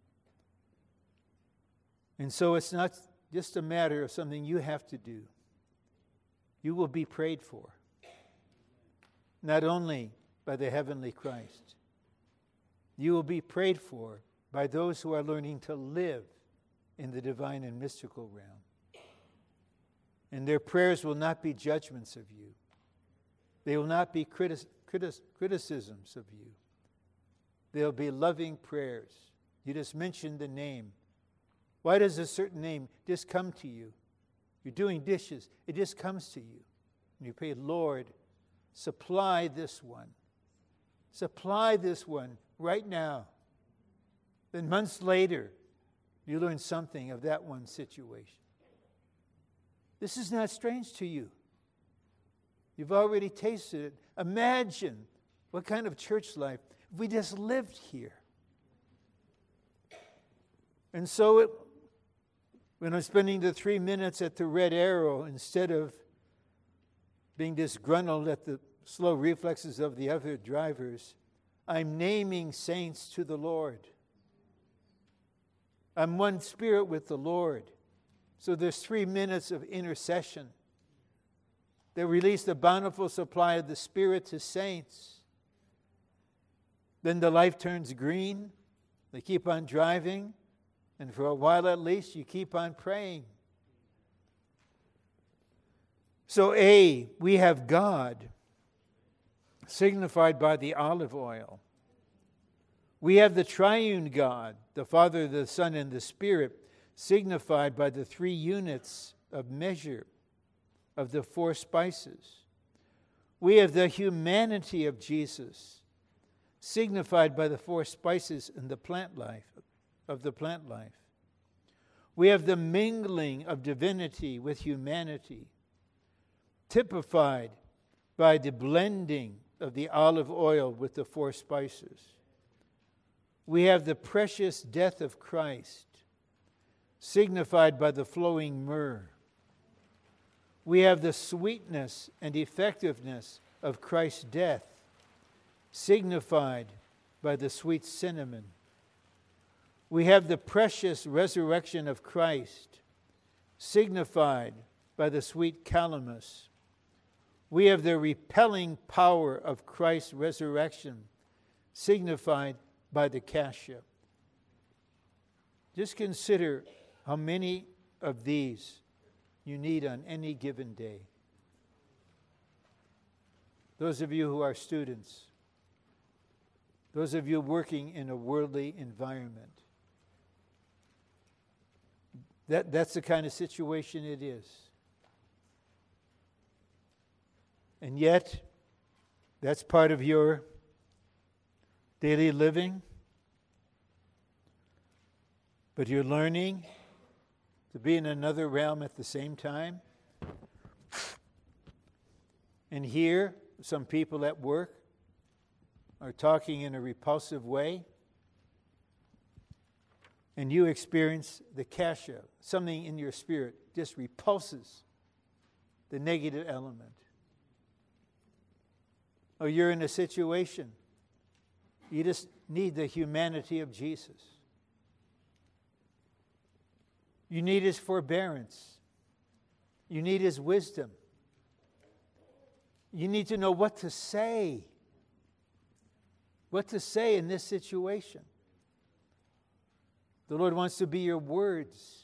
And so it's not just a matter of something you have to do. You will be prayed for, not only by the heavenly Christ. You will be prayed for by those who are learning to live in the divine and mystical realm. And their prayers will not be judgments of you. They will not be criti- criti- criticisms of you. They'll be loving prayers. You just mentioned the name. Why does a certain name just come to you? You're doing dishes. It just comes to you. And you pray, Lord, supply this one. Supply this one right now. Then months later, you learn something of that one situation. This is not strange to you. You've already tasted it. Imagine what kind of church life if we just lived here. And so it, when I'm spending the three minutes at the Red Arrow, instead of being disgruntled at the slow reflexes of the other drivers, I'm naming saints to the Lord. I'm one spirit with the Lord. So there's three minutes of intercession that release the bountiful supply of the Spirit to saints. Then the life turns green. They keep on driving. And for a while at least, you keep on praying. So A, we have God, signified by the olive oil. We have the triune God, the Father, the Son, and the Spirit, signified by the three units of measure of the four spices. We have the humanity of Jesus, signified by the four spices in the plant life, of the plant life. We have the mingling of divinity with humanity, typified by the blending of the olive oil with the four spices. We have the precious death of Christ, signified by the flowing myrrh. We have the sweetness and effectiveness of Christ's death, signified by the sweet cinnamon. We have the precious resurrection of Christ, signified by the sweet calamus. We have the repelling power of Christ's resurrection, signified by the cassia. Just consider how many of these you need on any given day. Those of you who are students, those of you working in a worldly environment, that, that's the kind of situation it is. And yet, that's part of your daily living. But you're learning to be in another realm at the same time. And here, some people at work are talking in a repulsive way. And you experience the kasha. Something in your spirit just repulses the negative element. Or you're in a situation, you just need the humanity of Jesus. You need His forbearance. You need His wisdom. You need to know what to say. what to say in this situation. The Lord wants to be your words.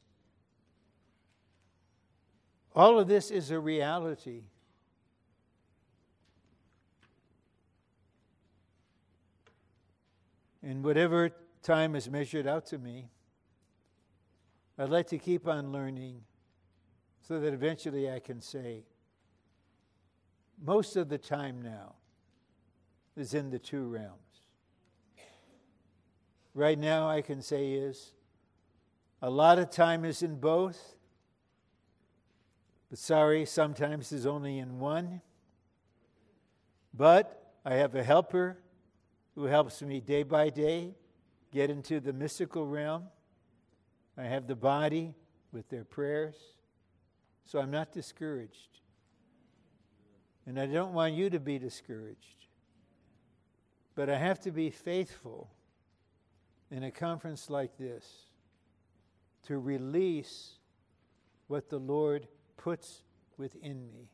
All of this is a reality. And whatever time is measured out to me, I'd like to keep on learning so that eventually I can say, most of the time now is in the two realms. Right now I can say is, a lot of time is in both, but sorry, sometimes is only in one. But I have a helper who helps me day by day get into the mystical realm. I have the body with their prayers, so I'm not discouraged. And I don't want you to be discouraged. But I have to be faithful in a conference like this to release what the Lord puts within me.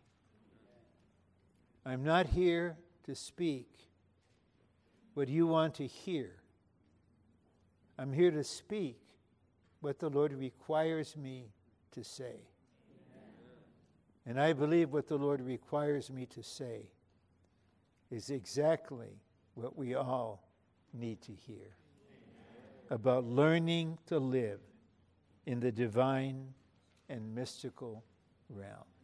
I'm not here to speak what you want to hear. I'm here to speak what the Lord requires me to say. And I believe what the Lord requires me to say is exactly what we all need to hear about learning to live in the divine and mystical realm.